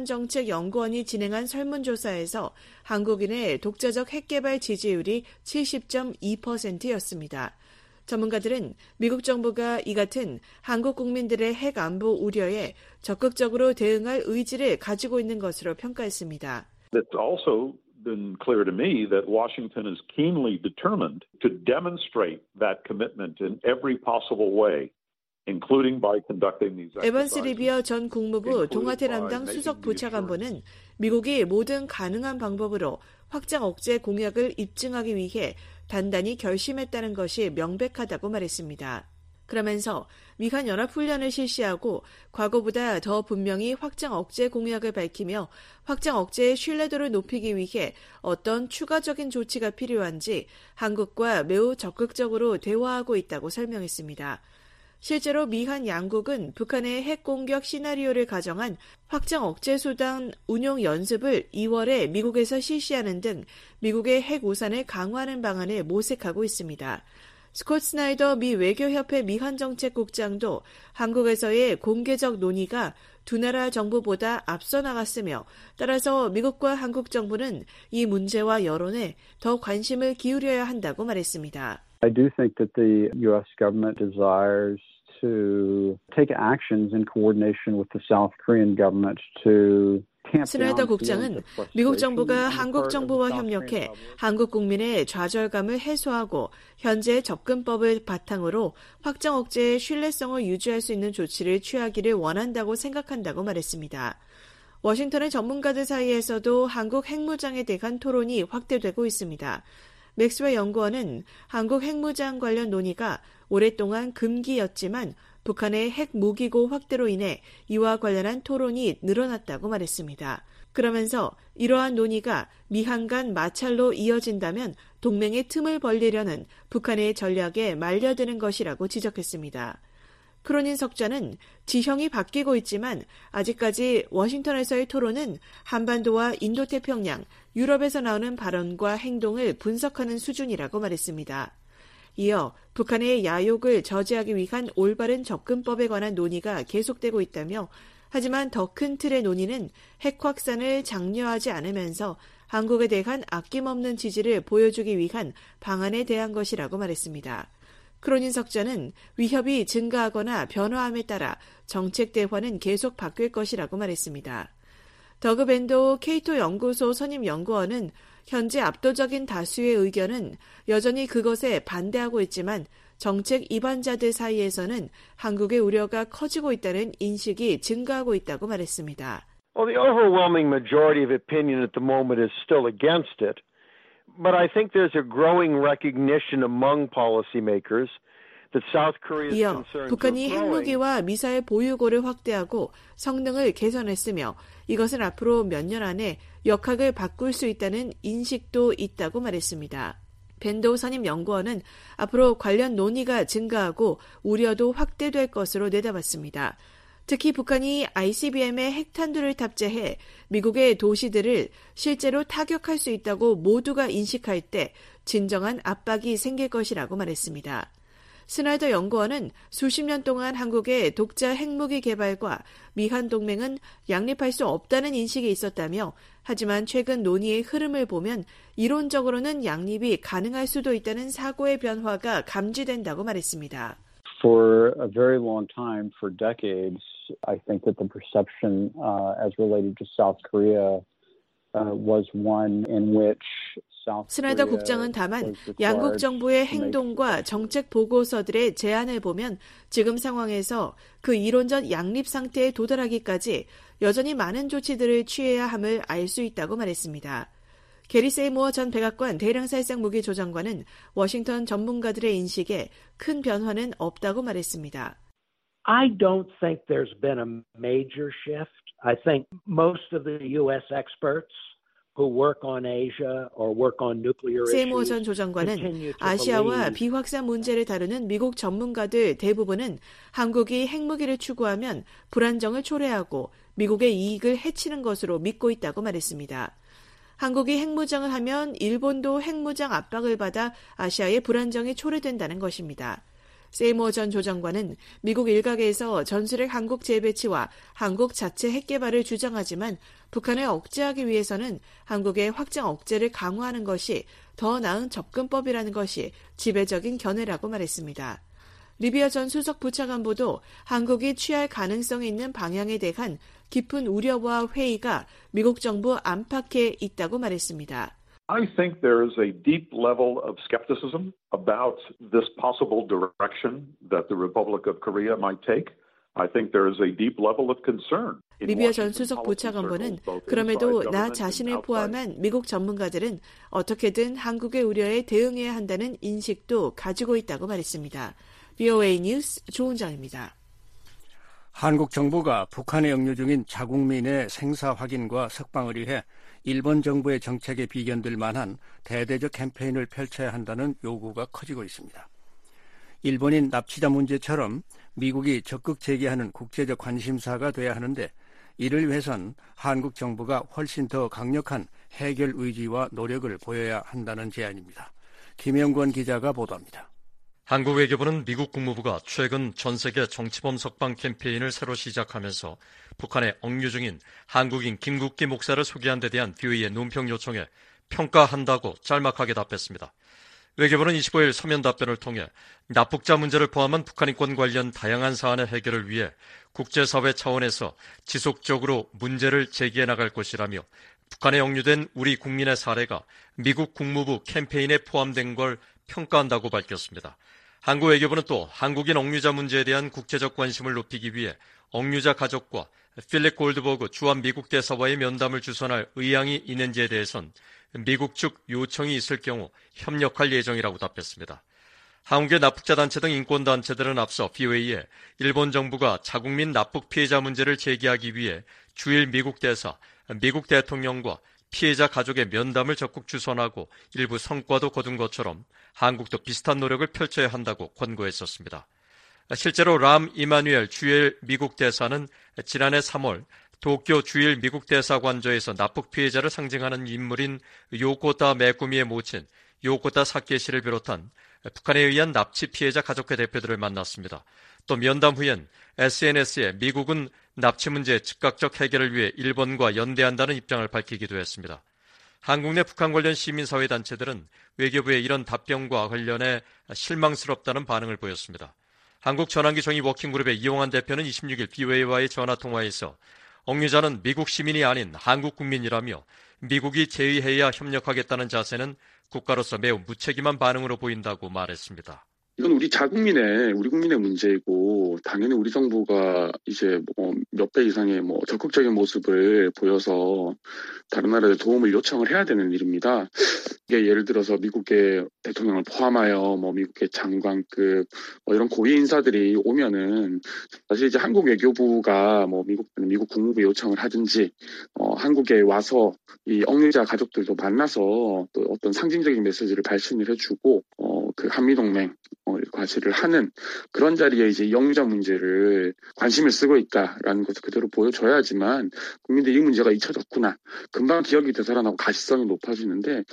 아산정책연구원이 진행한 설문조사에서 한국인의 독자적 핵개발 지지율이 칠십 점 이 퍼센트였습니다. 전문가들은 미국 정부가 이 같은 한국 국민들의 핵 안보 우려에 적극적으로 대응할 의지를 가지고 있는 것으로 평가했습니다. That's also been clear to me that Washington is keenly determined to demonstrate that commitment in every possible way, including by conducting these exercises. 에반스 리비어 전 국무부 동아태 담당 수석 부차관보는 미국이 모든 가능한 방법으로 확장 억제 공약을 입증하기 위해 단단히 결심했다는 것이 명백하다고 말했습니다. 그러면서 미한 연합훈련을 실시하고 과거보다 더 분명히 확장 억제 공약을 밝히며 확장 억제의 신뢰도를 높이기 위해 어떤 추가적인 조치가 필요한지 한국과 매우 적극적으로 대화하고 있다고 설명했습니다. 실제로 미한 양국은 북한의 핵 공격 시나리오를 가정한 확장 억제 수단 운용 연습을 이월에 미국에서 실시하는 등 미국의 핵 우산을 강화하는 방안을 모색하고 있습니다. 스콧 스나이더 미 외교협회 미한정책국장도 한국에서의 공개적 논의가 두 나라 정부보다 앞서 나갔으며 따라서 미국과 한국 정부는 이 문제와 여론에 더 관심을 기울여야 한다고 말했습니다. I do think that the U S government desires to take actions in coordination with the South Korean government to 스나이더 국장은 미국 정부가 한국 정부와 협력해 한국 국민의 좌절감을 해소하고 현재 접근법을 바탕으로 확장 억제의 신뢰성을 유지할 수 있는 조치를 취하기를 원한다고 생각한다고 말했습니다. 워싱턴의 전문가들 사이에서도 한국 핵무장에 대한 토론이 확대되고 있습니다. 맥스웰 연구원은 한국 핵무장 관련 논의가 오랫동안 금기였지만 북한의 핵 무기고 확대로 인해 이와 관련한 토론이 늘어났다고 말했습니다. 그러면서 이러한 논의가 미한 간 마찰로 이어진다면 동맹의 틈을 벌리려는 북한의 전략에 말려드는 것이라고 지적했습니다. 크로닌 석좌는 지형이 바뀌고 있지만 아직까지 워싱턴에서의 토론은 한반도와 인도태평양, 유럽에서 나오는 발언과 행동을 분석하는 수준이라고 말했습니다. 이어 북한의 야욕을 저지하기 위한 올바른 접근법에 관한 논의가 계속되고 있다며 하지만 더 큰 틀의 논의는 핵 확산을 장려하지 않으면서 한국에 대한 아낌없는 지지를 보여주기 위한 방안에 대한 것이라고 말했습니다. 크로닌 석좌는 위협이 증가하거나 변화함에 따라 정책 대화는 계속 바뀔 것이라고 말했습니다. 더그 밴도 케이토 연구소 선임 연구원은 현재 압도적인 다수의 의견은 여전히 그것에 반대하고 있지만 정책 이반자들 사이에서는 한국의 우려가 커지고 있다는 인식이 증가하고 있다고 말했습니다. Well, the overwhelming majority of opinion at the moment is still against it. But I think there's a growing recognition among policymakers that South Korea's 이어 concerns 북한이 are growing. 핵무기와 미사일 보유고를 확대하고 성능을 개선했으며 이것은 앞으로 몇 년 안에 역학을 바꿀 수 있다는 인식도 있다고 말했습니다. 밴도 선임 연구원은 앞으로 관련 논의가 증가하고 우려도 확대될 것으로 내다봤습니다. 특히 북한이 아이씨비엠에 핵탄두를 탑재해 미국의 도시들을 실제로 타격할 수 있다고 모두가 인식할 때 진정한 압박이 생길 것이라고 말했습니다. 스나이더 연구원은 수십 년 동안 한국의 독자 핵무기 개발과 미한 동맹은 양립할 수 없다는 인식이 있었다며 하지만 최근 논의의 흐름을 보면 이론적으로는 양립이 가능할 수도 있다는 사고의 변화가 감지된다고 말했습니다. For a very long time, for decades, I think that the perception uh, as related to South Korea uh, was one in which 스나이더 국장은 다만 양국 정부의 행동과 정책 보고서들의 제안을 보면 지금 상황에서 그 이론적 양립 상태에 도달하기까지 여전히 많은 조치들을 취해야 함을 알 수 있다고 말했습니다. 게리 세이모어 전 백악관 대량살상 무기 조정관은 워싱턴 전문가들의 인식에 큰 변화는 없다고 말했습니다. I don't think there's been a major shift. I think most of the U S experts who work on Asia or work on nuclear 세이모어 issues 전 조정관은 아시아와 비확산 문제를 다루는 미국 전문가들 대부분은 한국이 핵무기를 추구하면 불안정을 초래하고 미국의 이익을 해치는 것으로 믿고 있다고 말했습니다. 한국이 핵무장을 하면 일본도 핵무장 압박을 받아 아시아의 불안정이 초래된다는 것입니다. 세이모어 전 조정관은 미국 일각에서 전술핵 한국 재배치와 한국 자체 핵개발을 주장하지만 북한을 억제하기 위해서는 한국의 확장 억제를 강화하는 것이 더 나은 접근법이라는 것이 지배적인 견해라고 말했습니다. 리비어 전 수석 부차관보도 한국이 취할 가능성이 있는 방향에 대한 깊은 우려와 회의가 미국 정부 안팎에 있다고 말했습니다. I think there is a deep level of skepticism about this possible direction that the Republic of Korea might take. I think there is a deep level of concern. 리비아 전 수석 보좌관보는 그럼에도 나 자신을 포함한 미국 전문가들은 어떻게든 한국의 우려에 대응해야 한다는 인식도 가지고 있다고 말했습니다. 브이오에이 뉴스 조은정입니다. 한국 정부가 북한에 억류 중인 자국민의 생사 확인과 석방을 위해 일본 정부의 정책에 비견될 만한 대대적 캠페인을 펼쳐야 한다는 요구가 커지고 있습니다. 일본인 납치자 문제처럼 미국이 적극 제기하는 국제적 관심사가 돼야 하는데 이를 위해선 한국 정부가 훨씬 더 강력한 해결 의지와 노력을 보여야 한다는 제안입니다. 김영권 기자가 보도합니다. 한국 외교부는 미국 국무부가 최근 전 세계 정치범 석방 캠페인을 새로 시작하면서 북한에 억류 중인 한국인 김국기 목사를 소개한 데 대한 브이오에이의 논평 요청에 평가한다고 짤막하게 답했습니다. 외교부는 이십오일 서면 답변을 통해 납북자 문제를 포함한 북한 인권 관련 다양한 사안의 해결을 위해 국제사회 차원에서 지속적으로 문제를 제기해 나갈 것이라며 북한에 억류된 우리 국민의 사례가 미국 국무부 캠페인에 포함된 걸 평가한다고 밝혔습니다. 한국 외교부는 또 한국인 억류자 문제에 대한 국제적 관심을 높이기 위해 억류자 가족과 필립 골드버그 주한 미국 대사와의 면담을 주선할 의향이 있는지에 대해선 미국 측 요청이 있을 경우 협력할 예정이라고 답했습니다. 한국의 납북자 단체 등 인권단체들은 앞서 브이오에이에 일본 정부가 자국민 납북 피해자 문제를 제기하기 위해 주일 미국 대사, 미국 대통령과 피해자 가족의 면담을 적극 주선하고 일부 성과도 거둔 것처럼 한국도 비슷한 노력을 펼쳐야 한다고 권고했었습니다. 실제로 람 이마누엘 주일 미국 대사는 지난해 삼월 도쿄 주일 미국 대사관저에서 납북 피해자를 상징하는 인물인 요코타 메구미의 모친 요코타 사케시를 비롯한 북한에 의한 납치 피해자 가족회 대표들을 만났습니다. 또 면담 후엔 에스엔에스에 미국은 납치 문제 즉각적 해결을 위해 일본과 연대한다는 입장을 밝히기도 했습니다. 한국 내 북한 관련 시민사회 단체들은 외교부의 이런 답변과 관련해 실망스럽다는 반응을 보였습니다. 한국 전환기 정의 워킹그룹의 이용환 대표는 이십육일 브이오에이와의 전화통화에서 억류자는 미국 시민이 아닌 한국 국민이라며 미국이 제의해야 협력하겠다는 자세는 국가로서 매우 무책임한 반응으로 보인다고 말했습니다. 이건 우리 자국민의, 우리 국민의 문제이고, 당연히 우리 정부가 이제 뭐 몇 배 이상의 뭐 적극적인 모습을 보여서 다른 나라에 도움을 요청을 해야 되는 일입니다. 이게 예를 들어서 미국의 대통령을 포함하여 뭐 미국의 장관급 뭐 이런 고위 인사들이 오면은 사실 이제 한국 외교부가 뭐 미국, 미국 국무부 요청을 하든지, 어, 한국에 와서 이 억류자 가족들도 만나서 또 어떤 상징적인 메시지를 발신을 해주고, 어, 그 한미동맹, 어, 과시를 하는 그런 자리에 이제 이 억류자 문제를 관심을 쓰고 있다라는 것을 그대로 보여줘야지만 국민들이 이 문제가 잊혀졌구나. 금방 기억이 되살아나고 가시성이 높아지는데,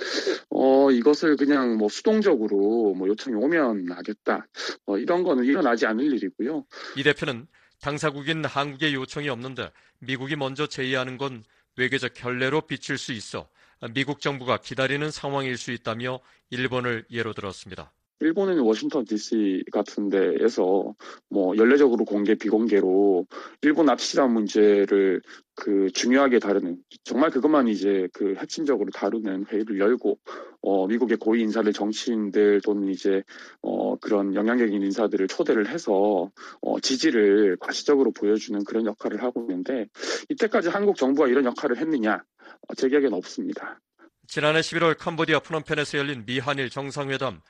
어, 이것을 그냥 뭐 수동적으로 뭐 요청이 오면 하겠다. 어, 이런 거는 일어나지 않을 일이고요. 이 대표는 당사국인 한국의 요청이 없는데 미국이 먼저 제의하는 건 외교적 결례로 비칠 수 있어 미국 정부가 기다리는 상황일 수 있다며 일본을 예로 들었습니다. 일본은 워싱턴 디씨 같은 데에서 뭐 연례적으로 공개 비공개로 일본 납치자 문제를 그 중요하게 다루는, 정말 그것만 이제 그 핵심적으로 다루는 회의를 열고, 어 미국의 고위 인사들, 정치인들 또는 이제 어 그런 영향력 있는 인사들을 초대를 해서 어 지지를 과시적으로 보여주는 그런 역할을 하고 있는데, 이때까지 한국 정부가 이런 역할을 했느냐? 어, 제 기억에는 없습니다. 지난해 십일월 캄보디아 프놈펜에서 열린 미한일 정상회담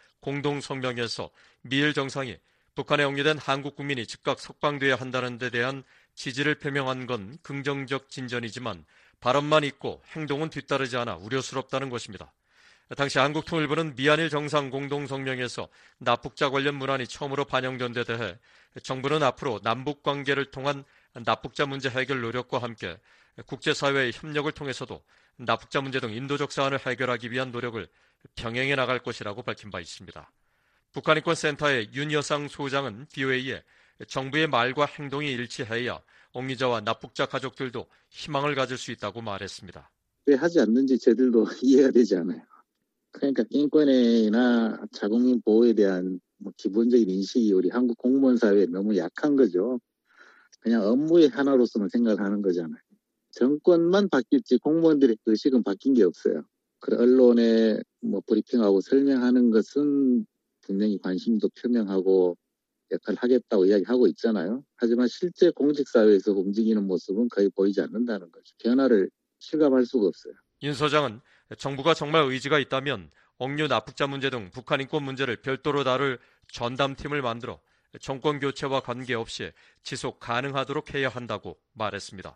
공동성명에서 미일 정상이 북한에 억류된 한국 국민이 즉각 석방돼야 한다는 데 대한 지지를 표명한 건 긍정적 진전이지만 발언만 있고 행동은 뒤따르지 않아 우려스럽다는 것입니다. 당시 한국통일부는 미한일 정상 공동성명에서 납북자 관련 문안이 처음으로 반영된 데 대해 정부는 앞으로 남북관계를 통한 납북자 문제 해결 노력과 함께 국제사회의 협력을 통해서도 납북자 문제 등 인도적 사안을 해결하기 위한 노력을 병행해 나갈 것이라고 밝힌 바 있습니다. 북한인권센터의 윤여상 소장은 브이오에이에 정부의 말과 행동이 일치해야 억류자와 납북자 가족들도 희망을 가질 수 있다고 말했습니다. 왜 하지 않는지 저희들도 이해가 되지 않아요. 그러니까 인권이나 자국민 보호에 대한 뭐 기본적인 인식이 우리 한국 공무원 사회에 너무 약한 거죠. 그냥 업무의 하나로서만 생각하는 거잖아요. 정권만 바뀔지 공무원들의 의식은 바뀐 게 없어요. 그래 언론에 뭐 브리핑하고 설명하는 것은 분명히 관심도 표명하고 역할을 하겠다고 이야기하고 있잖아요. 하지만 실제 공직사회에서 움직이는 모습은 거의 보이지 않는다는 거죠. 변화를 실감할 수가 없어요. 윤 소장은 정부가 정말 의지가 있다면 억류 납북자 문제 등 북한 인권 문제를 별도로 다룰 전담팀을 만들어 정권 교체와 관계없이 지속 가능하도록 해야 한다고 말했습니다.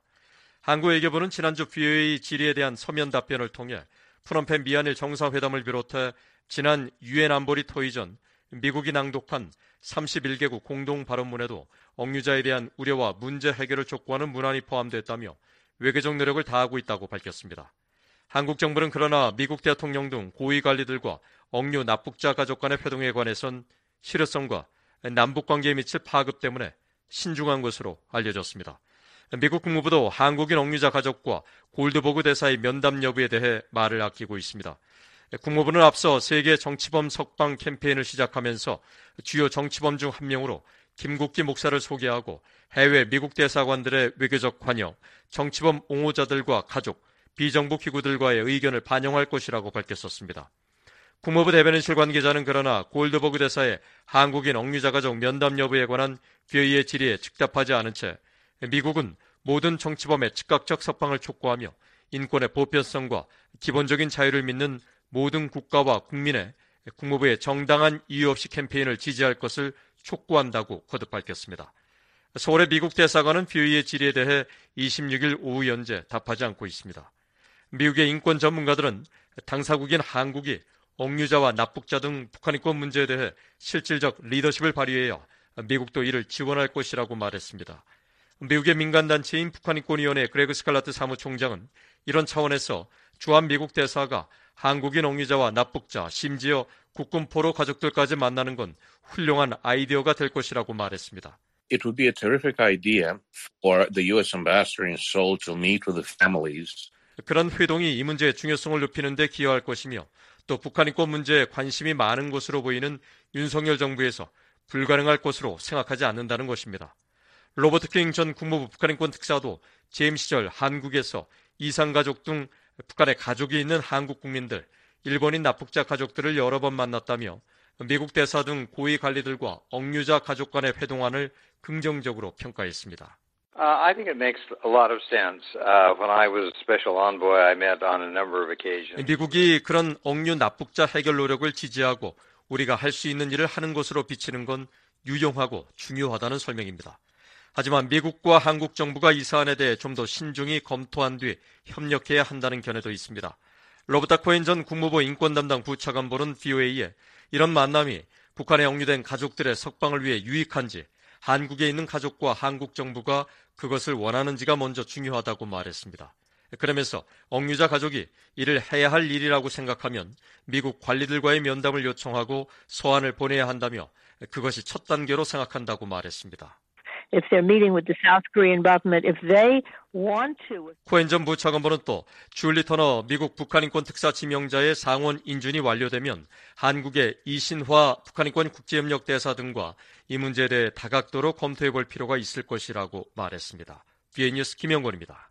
한국외교부는 지난주 브이오에이 질의에 대한 서면 답변을 통해 프놈펜 미한일 정상회담을 비롯해 지난 유엔 안보리 토의 전 미국이 낭독한 삼십일 개국 공동 발언문에도 억류자에 대한 우려와 문제 해결을 촉구하는 문안이 포함됐다며 외교적 노력을 다하고 있다고 밝혔습니다. 한국 정부는 그러나 미국 대통령 등 고위 관리들과 억류 납북자 가족 간의 회동에 관해선 실효성과 남북 관계에 미칠 파급 때문에 신중한 것으로 알려졌습니다. 미국 국무부도 한국인 억류자 가족과 골드버그 대사의 면담 여부에 대해 말을 아끼고 있습니다. 국무부는 앞서 세계 정치범 석방 캠페인을 시작하면서 주요 정치범 중 한 명으로 김국기 목사를 소개하고 해외 미국 대사관들의 외교적 관여, 정치범 옹호자들과 가족, 비정부 기구들과의 의견을 반영할 것이라고 밝혔었습니다. 국무부 대변인실 관계자는 그러나 골드버그 대사의 한국인 억류자 가족 면담 여부에 관한 브이오에이의 질의에 즉답하지 않은 채 미국은 모든 정치범의 즉각적 석방을 촉구하며 인권의 보편성과 기본적인 자유를 믿는 모든 국가와 국민의 국무부의 정당한 이유 없이 캠페인을 지지할 것을 촉구한다고 거듭 밝혔습니다. 서울의 미국 대사관은 브이오에이의 질의에 대해 이십육 일 오후 현재 답하지 않고 있습니다. 미국의 인권 전문가들은 당사국인 한국이 억류자와 납북자 등 북한 인권 문제에 대해 실질적 리더십을 발휘해야 미국도 이를 지원할 것이라고 말했습니다. 미국의 민간단체인 북한인권위원회 그레그 스칼라트 사무총장은 이런 차원에서 주한 미국 대사가 한국인 억류자와 납북자, 심지어 국군 포로 가족들까지 만나는 건 훌륭한 아이디어가 될 것이라고 말했습니다. It would be a terrific idea for the U S ambassador in Seoul to meet with the families. 그런 회동이 이 문제의 중요성을 높이는 데 기여할 것이며 또 북한 인권 문제에 관심이 많은 것으로 보이는 윤석열 정부에서 불가능할 것으로 생각하지 않는다는 것입니다. 로버트 킹 전 국무부 북한인권 특사도 재임 시절 한국에서 이산가족 등 북한에 가족이 있는 한국 국민들, 일본인 납북자 가족들을 여러 번 만났다며 미국 대사 등 고위 관리들과 억류자 가족 간의 회동안을 긍정적으로 평가했습니다. Uh, I think it makes a lot of sense. Uh, when I was special envoy, I met on a number of occasions. 미국이 그런 억류 납북자 해결 노력을 지지하고 우리가 할 수 있는 일을 하는 것으로 비치는 건 유용하고 중요하다는 설명입니다. 하지만 미국과 한국 정부가 이 사안에 대해 좀 더 신중히 검토한 뒤 협력해야 한다는 견해도 있습니다. 로버타 코엔 전 국무부 인권 담당 부차관보는 브이오에이에 이런 만남이 북한에 억류된 가족들의 석방을 위해 유익한지 한국에 있는 가족과 한국 정부가 그것을 원하는지가 먼저 중요하다고 말했습니다. 그러면서 억류자 가족이 이를 해야 할 일이라고 생각하면 미국 관리들과의 면담을 요청하고 소환을 보내야 한다며 그것이 첫 단계로 생각한다고 말했습니다. If they're meeting with the South Korean government, if they want to. 코엔 전 부차관보는 또 줄리 터너 미국 북한인권 특사 지명자의 상원 인준이 완료되면 한국의 이신화 북한인권 국제협력 대사 등과 이 문제에 대해 다각도로 검토해 볼 필요가 있을 것이라고 말했습니다. 브이오에이 뉴스 김영권입니다.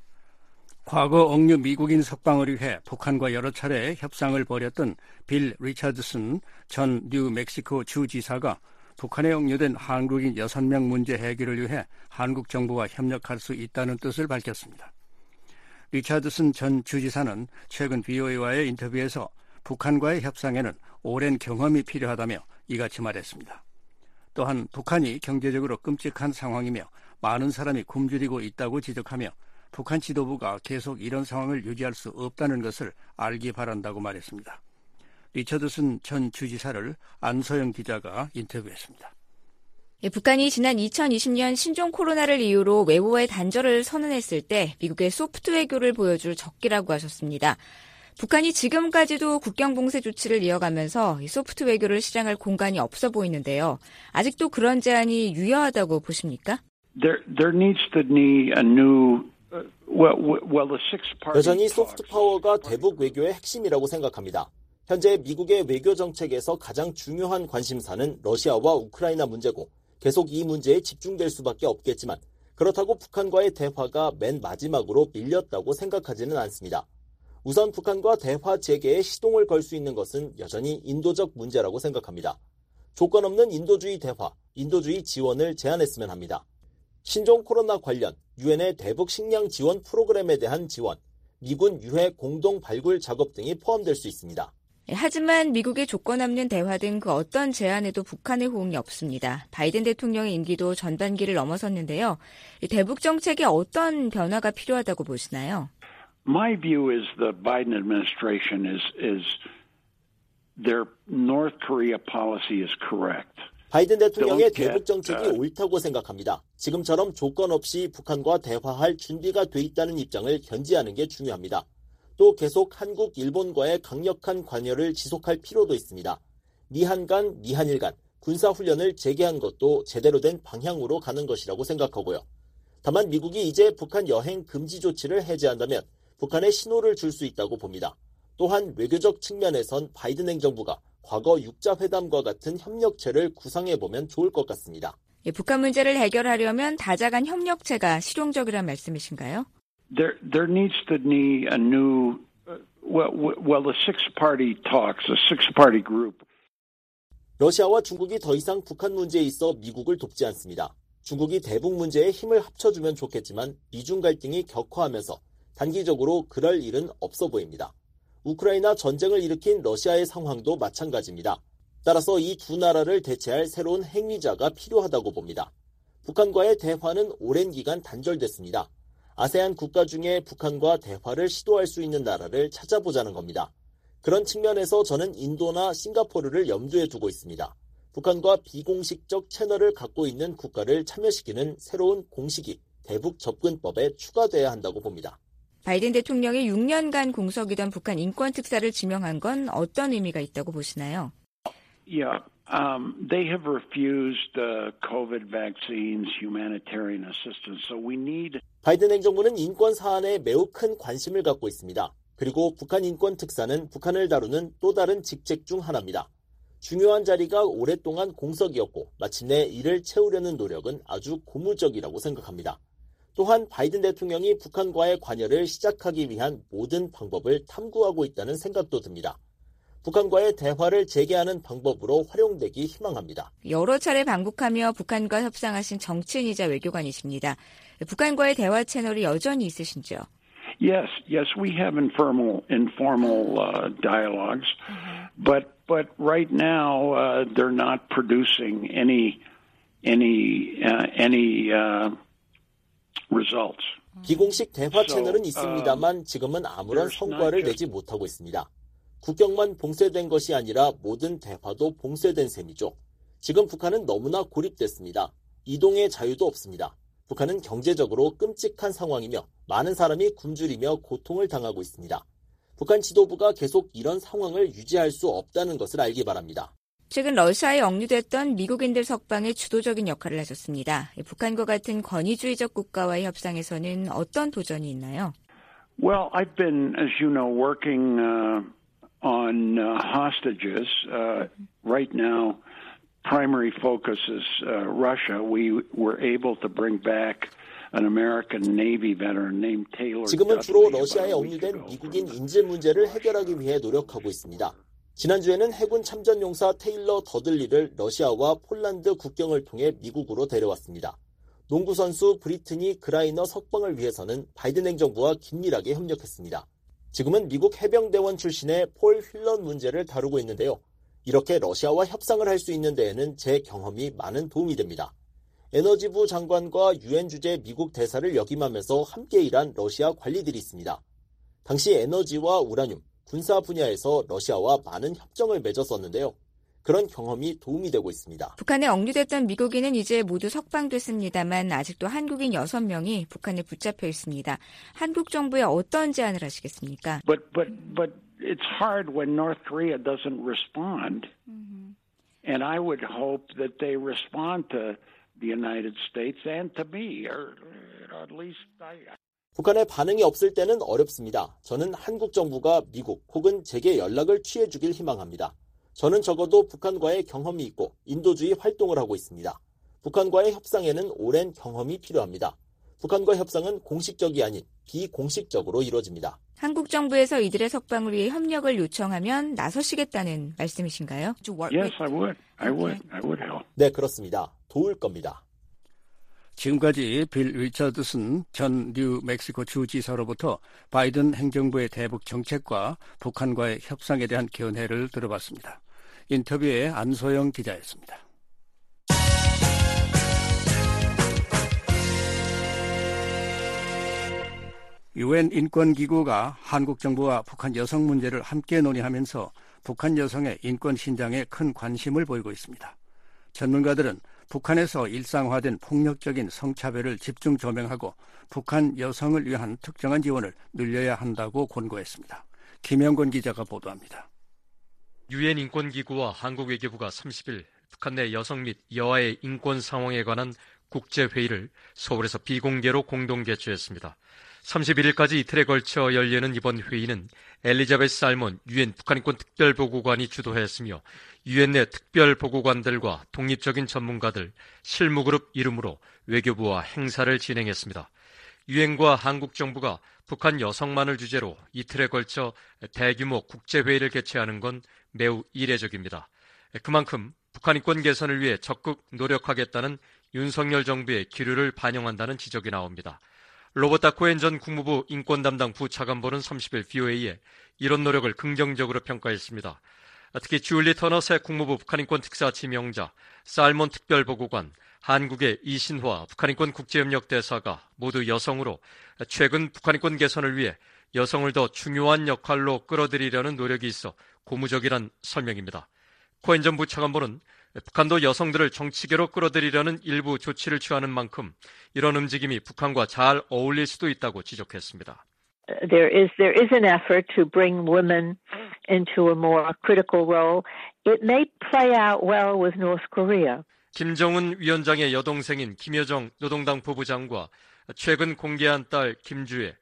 과거 억류 미국인 석방을 위해 북한과 여러 차례 협상을 벌였던 빌 리차드슨 전 뉴멕시코 주지사가 북한에 억류된 한국인 여섯 명 문제 해결을 위해 한국 정부와 협력할 수 있다는 뜻을 밝혔습니다. 리차드슨 전 주지사는 최근 브이오에이와의 인터뷰에서 북한과의 협상에는 오랜 경험이 필요하다며 이같이 말했습니다. 또한 북한이 경제적으로 끔찍한 상황이며 많은 사람이 굶주리고 있다고 지적하며 북한 지도부가 계속 이런 상황을 유지할 수 없다는 것을 알기 바란다고 말했습니다. 리처드슨 전 주지사를 안서영 기자가 인터뷰했습니다. 예, 북한이 지난 이천이십 년 신종 코로나를 이유로 외부와의 단절을 선언했을 때 미국의 소프트 외교를 보여줄 적기라고 하셨습니다. 북한이 지금까지도 국경 봉쇄 조치를 이어가면서 이 소프트 외교를 실행할 공간이 없어 보이는데요. 아직도 그런 제안이 유효하다고 보십니까? There, there needs to be a new, well, well, the six party 여전히 소프트 파워가 대북 외교의 핵심이라고 생각합니다. 현재 미국의 외교 정책에서 가장 중요한 관심사는 러시아와 우크라이나 문제고 계속 이 문제에 집중될 수밖에 없겠지만 그렇다고 북한과의 대화가 맨 마지막으로 밀렸다고 생각하지는 않습니다. 우선 북한과 대화 재개에 시동을 걸 수 있는 것은 여전히 인도적 문제라고 생각합니다. 조건 없는 인도주의 대화, 인도주의 지원을 제안했으면 합니다. 신종 코로나 관련 유엔의 대북 식량 지원 프로그램에 대한 지원, 미군 유해 공동 발굴 작업 등이 포함될 수 있습니다. 하지만 미국의 조건 없는 대화 등 그 어떤 제안에도 북한의 호응이 없습니다. 바이든 대통령의 임기도 전반기를 넘어섰는데요. 대북 정책에 어떤 변화가 필요하다고 보시나요? My view is the Biden administration is is their North Korea policy is correct. 바이든 대통령의 대북 정책이 옳다고 생각합니다. 지금처럼 조건 없이 북한과 대화할 준비가 돼 있다는 입장을 견지하는 게 중요합니다. 또 계속 한국, 일본과의 강력한 관여를 지속할 필요도 있습니다. 미한 간, 미한일 간 군사훈련을 재개한 것도 제대로 된 방향으로 가는 것이라고 생각하고요. 다만 미국이 이제 북한 여행 금지 조치를 해제한다면 북한에 신호를 줄 수 있다고 봅니다. 또한 외교적 측면에선 바이든 행정부가 과거 육자회담과 같은 협력체를 구상해보면 좋을 것 같습니다. 예, 북한 문제를 해결하려면 다자간 협력체가 실용적이란 말씀이신가요? There, there needs to be a new, well, well, the six-party talks, the six-party group. 러시아와 중국이 더 이상 북한 문제에 있어 미국을 돕지 않습니다. 중국이 대북 문제에 힘을 합쳐주면 좋겠지만 미중 갈등이 격화하면서 단기적으로 그럴 일은 없어 보입니다. 우크라이나 전쟁을 일으킨 러시아의 상황도 마찬가지입니다. 따라서 이 두 나라를 대체할 새로운 행위자가 필요하다고 봅니다. 북한과의 대화는 오랜 기간 단절됐습니다. 아세안 국가 중에 북한과 대화를 시도할 수 있는 나라를 찾아보자는 겁니다. 그런 측면에서 저는 인도나 싱가포르를 염두에 두고 있습니다. 북한과 비공식적 채널을 갖고 있는 국가를 참여시키는 새로운 공식이 대북 접근법에 추가돼야 한다고 봅니다. 바이든 대통령이 육 년간 공석이던 북한 인권 특사를 지명한 건 어떤 의미가 있다고 보시나요? Yeah, um, they have refused uh, COVID vaccines, humanitarian assistance. So we need. 바이든 행정부는 인권 사안에 매우 큰 관심을 갖고 있습니다. 그리고 북한 인권 특사는 북한을 다루는 또 다른 직책 중 하나입니다. 중요한 자리가 오랫동안 공석이었고 마침내 이를 채우려는 노력은 아주 고무적이라고 생각합니다. 또한 바이든 대통령이 북한과의 관여를 시작하기 위한 모든 방법을 탐구하고 있다는 생각도 듭니다. 북한과의 대화를 재개하는 방법으로 활용되기 희망합니다. 여러 차례 방북하며 북한과 협상하신 정치인이자 외교관이십니다. 북한과의 대화 채널이 여전히 있으신지요? Yes, yes, we have informal informal uh, dialogues, but but right now uh, they're not producing any any uh, any uh, results. 비공식 대화 채널은 있습니다만 지금은 아무런 성과를 내지 못하고 있습니다. 국경만 봉쇄된 것이 아니라 모든 대화도 봉쇄된 셈이죠. 지금 북한은 너무나 고립됐습니다. 이동의 자유도 없습니다. 북한은 경제적으로 끔찍한 상황이며 많은 사람이 굶주리며 고통을 당하고 있습니다. 북한 지도부가 계속 이런 상황을 유지할 수 없다는 것을 알기 바랍니다. 최근 러시아에 억류됐던 미국인들 석방에 주도적인 역할을 하셨습니다. 북한과 같은 권위주의적 국가와의 협상에서는 어떤 도전이 있나요? Well, I've been, as you know, working uh, on uh, hostages. Uh, right now, primary focus is uh, Russia. We were able to bring back an American Navy veteran named Taylor. 지금은 주로 러시아에 억류된 미국인 인질 문제를 해결하기 위해 노력하고 있습니다. 지난주에는 해군 참전용사 테일러 더들리를 러시아와 폴란드 국경을 통해 미국으로 데려왔습니다. 농구선수 브리트니 그라이너 석방을 위해서는 바이든 행정부와 긴밀하게 협력했습니다. 지금은 미국 해병대원 출신의 폴 휠런 문제를 다루고 있는데요. 이렇게 러시아와 협상을 할 수 있는 데에는 제 경험이 많은 도움이 됩니다. 에너지부 장관과 유엔 주재 미국 대사를 역임하면서 함께 일한 러시아 관리들이 있습니다. 당시 에너지와 우라늄, 군사 분야에서 러시아와 많은 협정을 맺었었는데요. 그런 경험이 도움이 되고 있습니다. 북한에 억류됐던 미국인은 이제 모두 석방됐습니다만 아직도 한국인 여섯 명이 북한에 붙잡혀 있습니다. 한국 정부에 어떤 제안을 하시겠습니까? But but but it's hard when North Korea doesn't respond. Mm-hmm. And I would hope that they respond to the United States and to me, or at least I. 북한의 반응이 없을 때는 어렵습니다. 저는 한국 정부가 미국 혹은 제게 연락을 취해주길 희망합니다. 저는 적어도 북한과의 경험이 있고 인도주의 활동을 하고 있습니다. 북한과의 협상에는 오랜 경험이 필요합니다. 북한과 협상은 공식적이 아닌 비공식적으로 이루어집니다. 한국 정부에서 이들의 석방을 위해 협력을 요청하면 나서시겠다는 말씀이신가요? Yes, I would. I would. I would help. 네, 그렇습니다. 도울 겁니다. 지금까지 빌 리처드슨 전 뉴멕시코 주지사로부터 바이든 행정부의 대북 정책과 북한과의 협상에 대한 견해를 들어봤습니다. 인터뷰에 안소영 기자였습니다. 유엔 인권기구가 한국 정부와 북한 여성 문제를 함께 논의하면서 북한 여성의 인권 신장에 큰 관심을 보이고 있습니다. 전문가들은 북한에서 일상화된 폭력적인 성차별을 집중 조명하고 북한 여성을 위한 특정한 지원을 늘려야 한다고 권고했습니다. 김영권 기자가 보도합니다. 유엔 인권기구와 한국 외교부가 삼십 일 북한 내 여성 및 여아의 인권 상황에 관한 국제회의를 서울에서 비공개로 공동 개최했습니다. 삼십일 일까지 이틀에 걸쳐 열리는 이번 회의는 엘리자베스 살몬 유엔 북한인권 특별보고관이 주도했으며 유엔 내 특별보고관들과 독립적인 전문가들, 실무그룹 이름으로 외교부와 행사를 진행했습니다. 유엔과 한국 정부가 북한 여성만을 주제로 이틀에 걸쳐 대규모 국제회의를 개최하는 건 매우 이례적입니다. 그만큼 북한 인권 개선을 위해 적극 노력하겠다는 윤석열 정부의 기류를 반영한다는 지적이 나옵니다. 로버타 코엔 전 국무부 인권 담당 부차관보는 삼십 일 브이오에이에 이런 노력을 긍정적으로 평가했습니다. 특히 줄리 터너 새 국무부 북한인권 특사 지명자, 살몬 특별보고관, 한국의 이신화 북한인권 국제협력 대사가 모두 여성으로 최근 북한인권 개선을 위해 여성을 더 중요한 역할로 끌어들이려는 노력이 있어 고무적이란 설명입니다. 코엔 전 부차관보는 북한도 여성들을 정치계로 끌어들이려는 일부 조치를 취하는 만큼 이런 움직임이 북한과 잘 어울릴 수도 있다고 지적했습니다. There is there is an effort to bring women into a more critical role. It may play out well with North Korea. 김정은 위원장의 여동생인 김여정 노동당 부부장과 최근 공개한 딸 김주애,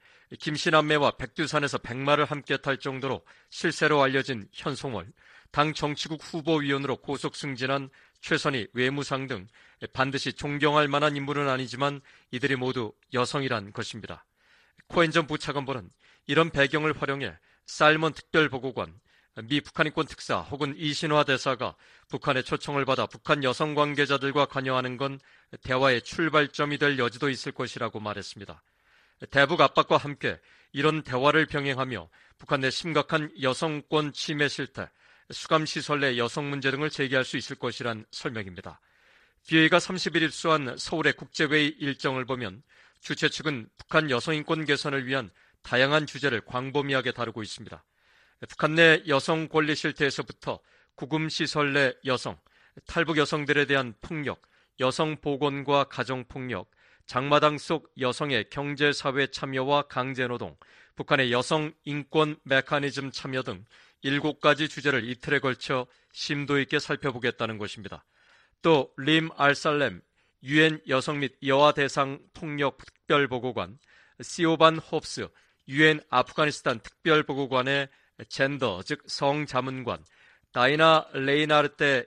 김씨남매와 백두산에서 백마를 함께 탈 정도로 실세로 알려진 현송월, 당 정치국 후보위원으로 고속 승진한 최선희 외무상 등 반드시 존경할 만한 인물은 아니지만 이들이 모두 여성이란 것입니다. 코엔 전 부차관보는 이런 배경을 활용해 살몬 특별보고관, 미 북한인권 특사 혹은 이신화 대사가 북한의 초청을 받아 북한 여성 관계자들과 관여하는 건 대화의 출발점이 될 여지도 있을 것이라고 말했습니다. 대북 압박과 함께 이런 대화를 병행하며 북한 내 심각한 여성권 침해 실태, 수감시설 내 여성 문제 등을 제기할 수 있을 것이란 설명입니다. 브이오에이가 삼십 일 입수한 서울의 국제회의 일정을 보면 주최 측은 북한 여성인권 개선을 위한 다양한 주제를 광범위하게 다루고 있습니다. 북한 내 여성 권리 실태에서부터 구금시설 내 여성, 탈북 여성들에 대한 폭력, 여성 보건과 가정폭력, 장마당 속 여성의 경제사회 참여와 강제노동, 북한의 여성 인권 메커니즘 참여 등 일곱 가지 주제를 이틀에 걸쳐 심도 있게 살펴보겠다는 것입니다. 또 림 알살렘 유엔 여성 및 여아 대상 폭력 특별보고관, 시오반 홉스 유엔 아프가니스탄 특별보고관의 젠더 즉 성자문관, 다이나 레이나르테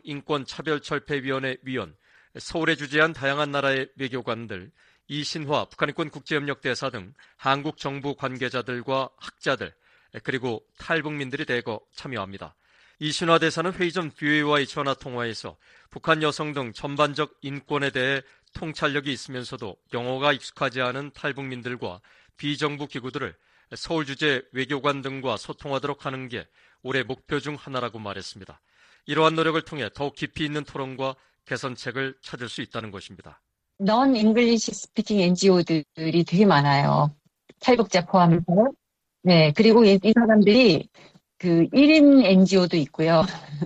여성인권차별철폐위원회 위원, 서울에 주재한 다양한 나라의 외교관들, 이신화 북한인권 국제협력 대사 등 한국 정부 관계자들과 학자들, 그리고 탈북민들이 대거 참여합니다. 이신화 대사는 회의 전 브이오에이와의 전화통화에서 북한 여성 등 전반적 인권에 대해 통찰력이 있으면서도 영어가 익숙하지 않은 탈북민들과 비정부 기구들을 서울 주재 외교관 등과 소통하도록 하는 게 올해 목표 중 하나라고 말했습니다. 이러한 노력을 통해 더욱 깊이 있는 토론과 개선책을 찾을 수 있다는 것입니다. non-English speaking 엔지오들이 되게 많아요. 탈북자 포함해서. 네, 그리고 이, 이 사람들이 그 일 인 엔지오도 있고요.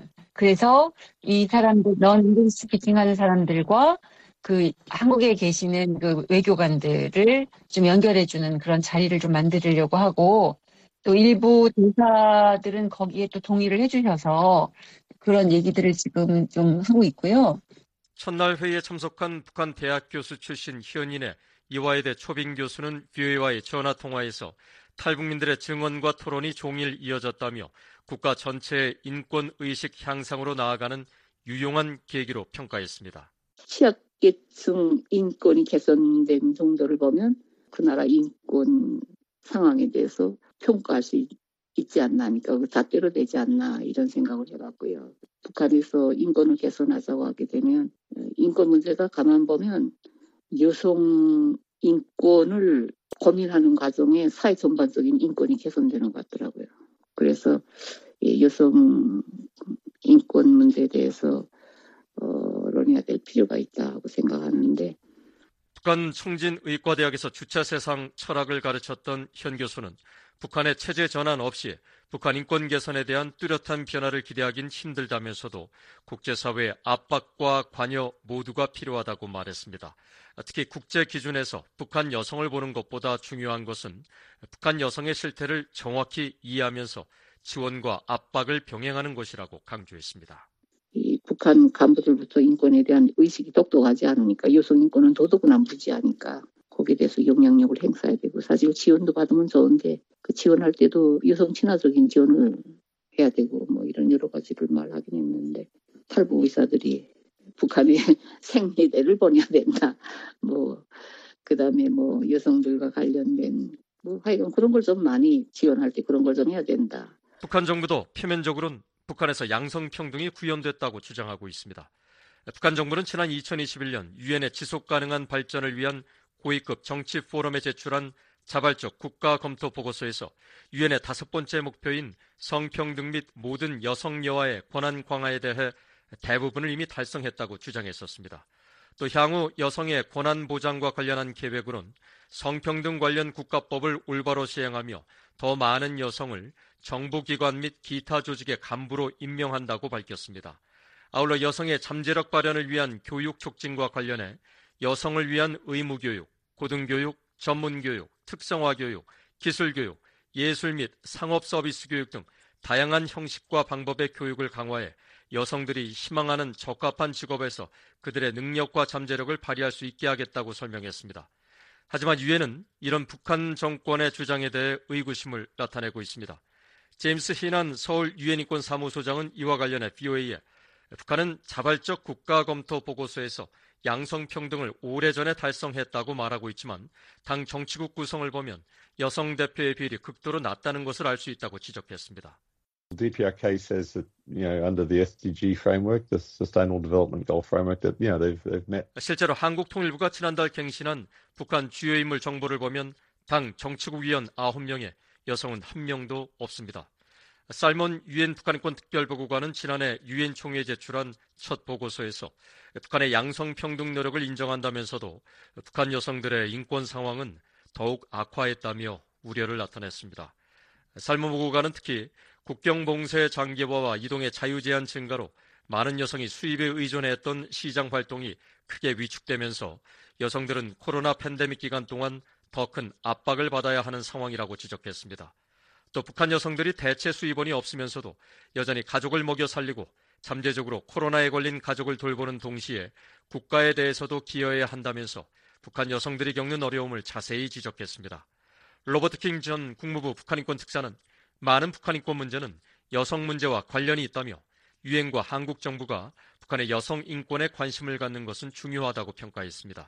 그래서 이 사람들, non-English speaking 하는 사람들과 그 한국에 계시는 그 외교관들을 좀 연결해주는 그런 자리를 좀 만들려고 하고, 또 일부 대사들은 거기에 또 동의를 해주셔서 그런 얘기들을 지금 좀 하고 있고요. 첫날 회의에 참석한 북한 대학 교수 출신 현인의 이화여대 초빙 교수는 브이오에이와의 전화통화에서 탈북민들의 증언과 토론이 종일 이어졌다며 국가 전체의 인권의식 향상으로 나아가는 유용한 계기로 평가했습니다. 취업 약계층 인권이 개선된 정도를 보면 그 나라 인권 상황에 대해서 평가할 수 있, 있지 않나 하니까 잣대로 되지 않나 이런 생각을 해봤고요. 북한에서 인권을 개선하자고 하게 되면 인권 문제가 가만 보면 여성 인권을 고민하는 과정에 사회 전반적인 인권이 개선되는 것 같더라고요. 그래서 여성 인권 문제에 대해서 어, 논의가 될 필요가 있다고 생각하는데 북한 청진의과대학에서 주체세상 철학을 가르쳤던 현 교수는 북한의 체제 전환 없이 북한 인권 개선에 대한 뚜렷한 변화를 기대하긴 힘들다면서도 국제사회의 압박과 관여 모두가 필요하다고 말했습니다. 특히 국제 기준에서 북한 여성을 보는 것보다 중요한 것은 북한 여성의 실태를 정확히 이해하면서 지원과 압박을 병행하는 것이라고 강조했습니다. 이 북한 간부들부터 인권에 대한 의식이 똑똑하지 않으니까 여성 인권은 도덕은 무지하니까 거기에 대해서 영향력을 행사해야 되고 사실 지원도 받으면 좋은데 그 지원할 때도 여성 친화적인 지원을 해야 되고 뭐 이런 여러 가지를 말하긴 했는데 탈북 의사들이 북한의 생리대를 보내야 된다. 뭐 그다음에 뭐 여성들과 관련된 뭐 하여간 그런 걸 좀 많이 지원할 때 그런 걸 좀 해야 된다. 북한 정부도 표면적으로는 북한에서 양성평등이 구현됐다고 주장하고 있습니다. 북한 정부는 지난 이천이십일 년 유엔의 지속가능한 발전을 위한 고위급 정치 포럼에 제출한 자발적 국가 검토 보고서에서 유엔의 다섯 번째 목표인 성평등 및 모든 여성 여아의 권한 강화에 대해 대부분을 이미 달성했다고 주장했었습니다. 또 향후 여성의 권한 보장과 관련한 계획으론 성평등 관련 국가법을 올바로 시행하며 더 많은 여성을 정부기관 및 기타 조직의 간부로 임명한다고 밝혔습니다. 아울러 여성의 잠재력 발현을 위한 교육 촉진과 관련해 여성을 위한 의무교육, 고등교육, 전문교육, 특성화교육, 기술교육, 예술 및 상업 서비스 교육 등 다양한 형식과 방법의 교육을 강화해 여성들이 희망하는 적합한 직업에서 그들의 능력과 잠재력을 발휘할 수 있게 하겠다고 설명했습니다. 하지만 유엔은 이런 북한 정권의 주장에 대해 의구심을 나타내고 있습니다. 제임스 히난 서울 유엔인권 사무소장은 이와 관련해 브이오에이에 북한은 자발적 국가검토 보고서에서 양성평등을 오래전에 달성했다고 말하고 있지만 당 정치국 구성을 보면 여성 대표의 비율이 극도로 낮다는 것을 알 수 있다고 지적했습니다. The 디피아르케이 says that, you know, under the 에스디지 framework, the Sustainable Development Goal framework, that, you know, they've, they've met. 실제로 한국통일부가 지난달 갱신한 북한 주요 인물 정보를 보면 당 정치국 위원 아홉 명에 여성은 한 명도 없습니다. 살몬 유엔 북한인권 특별보고관은 지난해 유엔 총회에 제출한 첫 보고서에서 북한의 양성평등 노력을 인정한다면서도 북한 여성들의 인권 상황은 더욱 악화했다며 우려를 나타냈습니다. 살몬 보고관은 특히 국경 봉쇄 장기화와 이동의 자유 제한 증가로 많은 여성이 수입에 의존했던 시장 활동이 크게 위축되면서 여성들은 코로나 팬데믹 기간 동안 더 큰 압박을 받아야 하는 상황이라고 지적했습니다. 또 북한 여성들이 대체 수입원이 없으면서도 여전히 가족을 먹여 살리고 잠재적으로 코로나에 걸린 가족을 돌보는 동시에 국가에 대해서도 기여해야 한다면서 북한 여성들이 겪는 어려움을 자세히 지적했습니다. 로버트 킹 전 국무부 북한인권 특사는 많은 북한인권 문제는 여성 문제와 관련이 있다며 유엔과 한국 정부가 북한의 여성 인권에 관심을 갖는 것은 중요하다고 평가했습니다.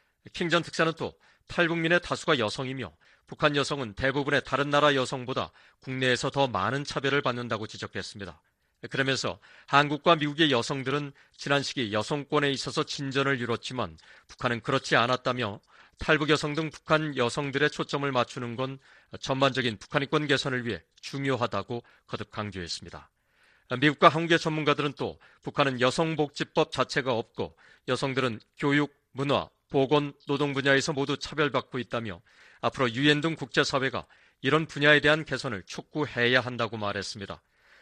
킹 전 특사는 또 탈북민의 다수가 여성이며 북한 여성은 대부분의 다른 나라 여성보다 국내에서 더 많은 차별을 받는다고 지적했습니다. 그러면서 한국과 미국의 여성들은 지난 시기 여성권에 있어서 진전을 이뤘지만 북한은 그렇지 않았다며 탈북 여성 등 북한 여성들의 초점을 맞추는 건 전반적인 북한인권 개선을 위해 중요하다고 거듭 강조했습니다. 미국과 한국의 전문가들은 또 북한은 여성복지법 자체가 없고 여성들은 교육, 문화, 보건, 노동 분야에서 모두 차별받고 있다며 앞으로 유엔 등 국제사회가 이런 분야에 대한 개선을 촉구해야 한다고 말했습니다.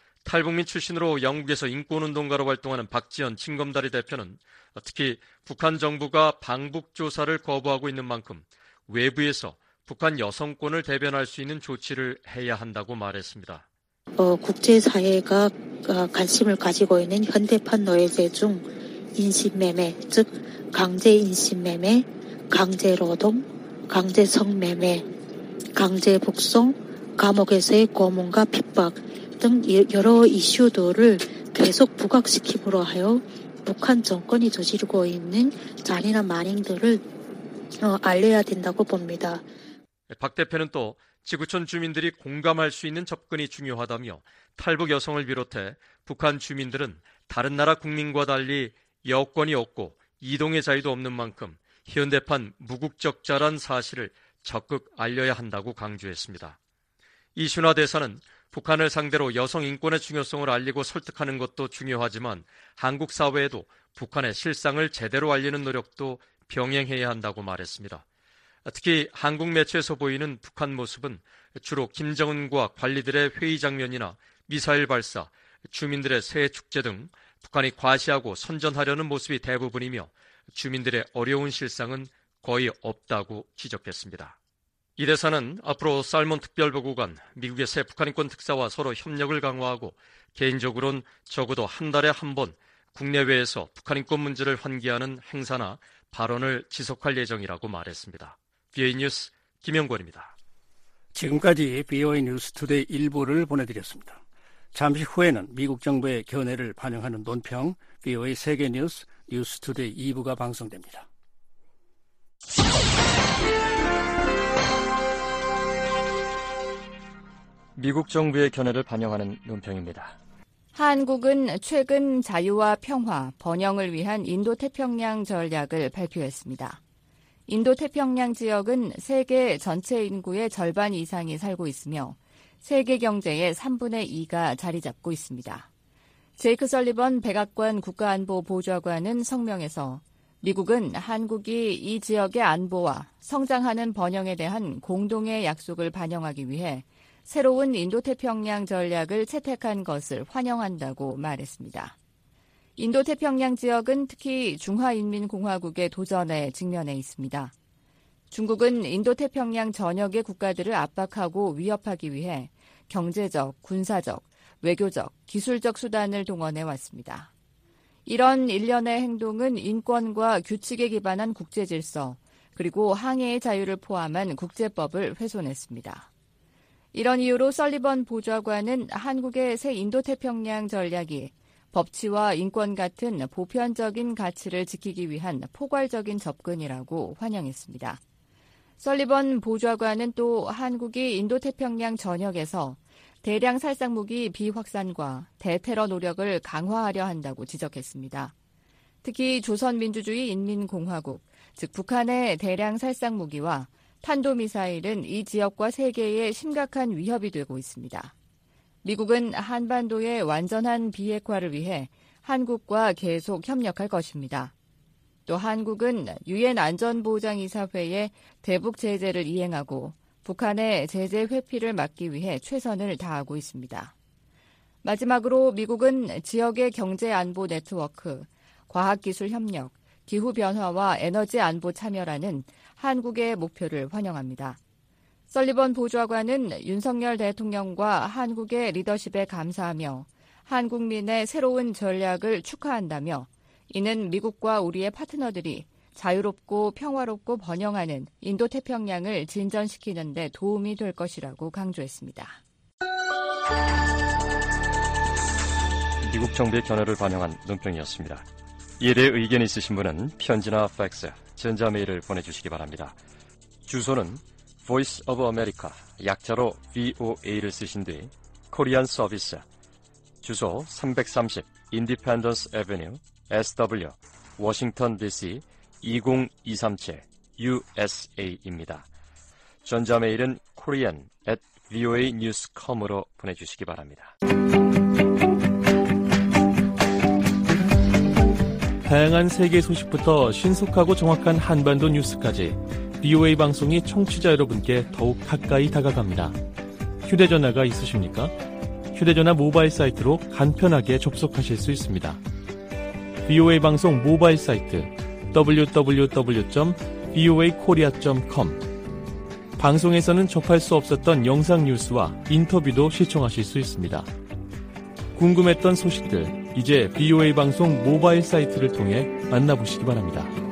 탈북민 출신으로 영국에서 인권운동가로 활동하는 박지연 징검다리 대표는 특히 북한 정부가 방북 조사를 거부하고 있는 만큼 외부에서 북한 여성권을 대변할 수 있는 조치를 해야 한다고 말했습니다. 어, 국제사회가 관심을 가지고 있는 현대판 노예제 중 인신매매, 즉 강제 인신매매, 강제노동, 강제 성매매, 강제 북송, 감옥에서의 고문과 핍박 등 여러 이슈들을 계속 부각시킴으로 하여 북한 정권이 저지르고 있는 잔인한 만행들을 어, 알려야 된다고 봅니다. 박 대표는 또 지구촌 주민들이 공감할 수 있는 접근이 중요하다며 탈북 여성을 비롯해 북한 주민들은 다른 나라 국민과 달리 여권이 없고 이동의 자유도 없는 만큼 현대판 무국적자란 사실을 적극 알려야 한다고 강조했습니다. 이순화 대사는 북한을 상대로 여성 인권의 중요성을 알리고 설득하는 것도 중요하지만 한국 사회에도 북한의 실상을 제대로 알리는 노력도 병행해야 한다고 말했습니다. 특히 한국 매체에서 보이는 북한 모습은 주로 김정은과 관리들의 회의 장면이나 미사일 발사, 주민들의 새해 축제 등 북한이 과시하고 선전하려는 모습이 대부분이며 주민들의 어려운 실상은 거의 없다고 지적했습니다. 이 대사는 앞으로 살몬 특별보고 간 미국의 새 북한 인권 특사와 서로 협력을 강화하고 개인적으로는 적어도 한 달에 한 번 국내외에서 북한 인권 문제를 환기하는 행사나 발언을 지속할 예정이라고 말했습니다. 비오에이 뉴스 김영권입니다. 지금까지 비오에이 뉴스 투데이 일부를 보내드렸습니다. 잠시 후에는 미국 정부의 견해를 반영하는 논평 비오에이 세계뉴스 뉴스 투데이 이 부가 방송됩니다. 미국 정부의 견해를 반영하는 논평입니다. 한국은 최근 자유와 평화, 번영을 위한 인도태평양 전략을 발표했습니다. 인도태평양 지역은 세계 전체 인구의 절반 이상이 살고 있으며 세계 경제의 삼분의 이가 자리 잡고 있습니다. 제이크 설리번 백악관 국가안보보좌관은 성명에서 미국은 한국이 이 지역의 안보와 성장하는 번영에 대한 공동의 약속을 반영하기 위해 새로운 인도태평양 전략을 채택한 것을 환영한다고 말했습니다. 인도태평양 지역은 특히 중화인민공화국의 도전에 직면해 있습니다. 중국은 인도태평양 전역의 국가들을 압박하고 위협하기 위해 경제적, 군사적, 외교적, 기술적 수단을 동원해 왔습니다. 이런 일련의 행동은 인권과 규칙에 기반한 국제질서, 그리고 항해의 자유를 포함한 국제법을 훼손했습니다. 이런 이유로 설리번 보좌관은 한국의 새 인도태평양 전략이 법치와 인권 같은 보편적인 가치를 지키기 위한 포괄적인 접근이라고 환영했습니다. 설리번 보좌관은 또 한국이 인도태평양 전역에서 대량 살상무기 비확산과 대테러 노력을 강화하려 한다고 지적했습니다. 특히 조선민주주의 인민공화국, 즉 북한의 대량 살상무기와 탄도미사일은 이 지역과 세계에 심각한 위협이 되고 있습니다. 미국은 한반도의 완전한 비핵화를 위해 한국과 계속 협력할 것입니다. 또 한국은 유엔 안전보장이사회의 대북 제재를 이행하고 북한의 제재 회피를 막기 위해 최선을 다하고 있습니다. 마지막으로 미국은 지역의 경제 안보 네트워크, 과학기술 협력, 기후변화와 에너지 안보 참여라는 한국의 목표를 환영합니다. 설리번 보좌관은 윤석열 대통령과 한국의 리더십에 감사하며 한국민의 새로운 전략을 축하한다며 이는 미국과 우리의 파트너들이 자유롭고 평화롭고 번영하는 인도태평양을 진전시키는 데 도움이 될 것이라고 강조했습니다. 미국 정부의 견해를 반영한 논평이었습니다. 이에 대해 의견 있으신 분은 편지나 팩스, 전자메일을 보내주시기 바랍니다. 주소는 Voice of America, 약자로 브이오에이를 쓰신 뒤 코리안 서비스, 주소 삼백삼십 Independence Avenue, 에스더블유, 워싱턴 디씨 이공이삼칠 유에스에이입니다. 전자메일은 korean at voa news dot com으로 보내주시기 바랍니다. 다양한 세계 소식부터 신속하고 정확한 한반도 뉴스까지 비오에이 방송이 청취자 여러분께 더욱 가까이 다가갑니다. 휴대전화가 있으십니까? 휴대전화 모바일 사이트로 간편하게 접속하실 수 있습니다. 비오에이 방송 모바일 사이트 더블유 더블유 더블유 점 비오에이 코리아 점 컴 방송에서는 접할 수 없었던 영상 뉴스와 인터뷰도 시청하실 수 있습니다. 궁금했던 소식들, 이제 비오에이 방송 모바일 사이트를 통해 만나보시기 바랍니다.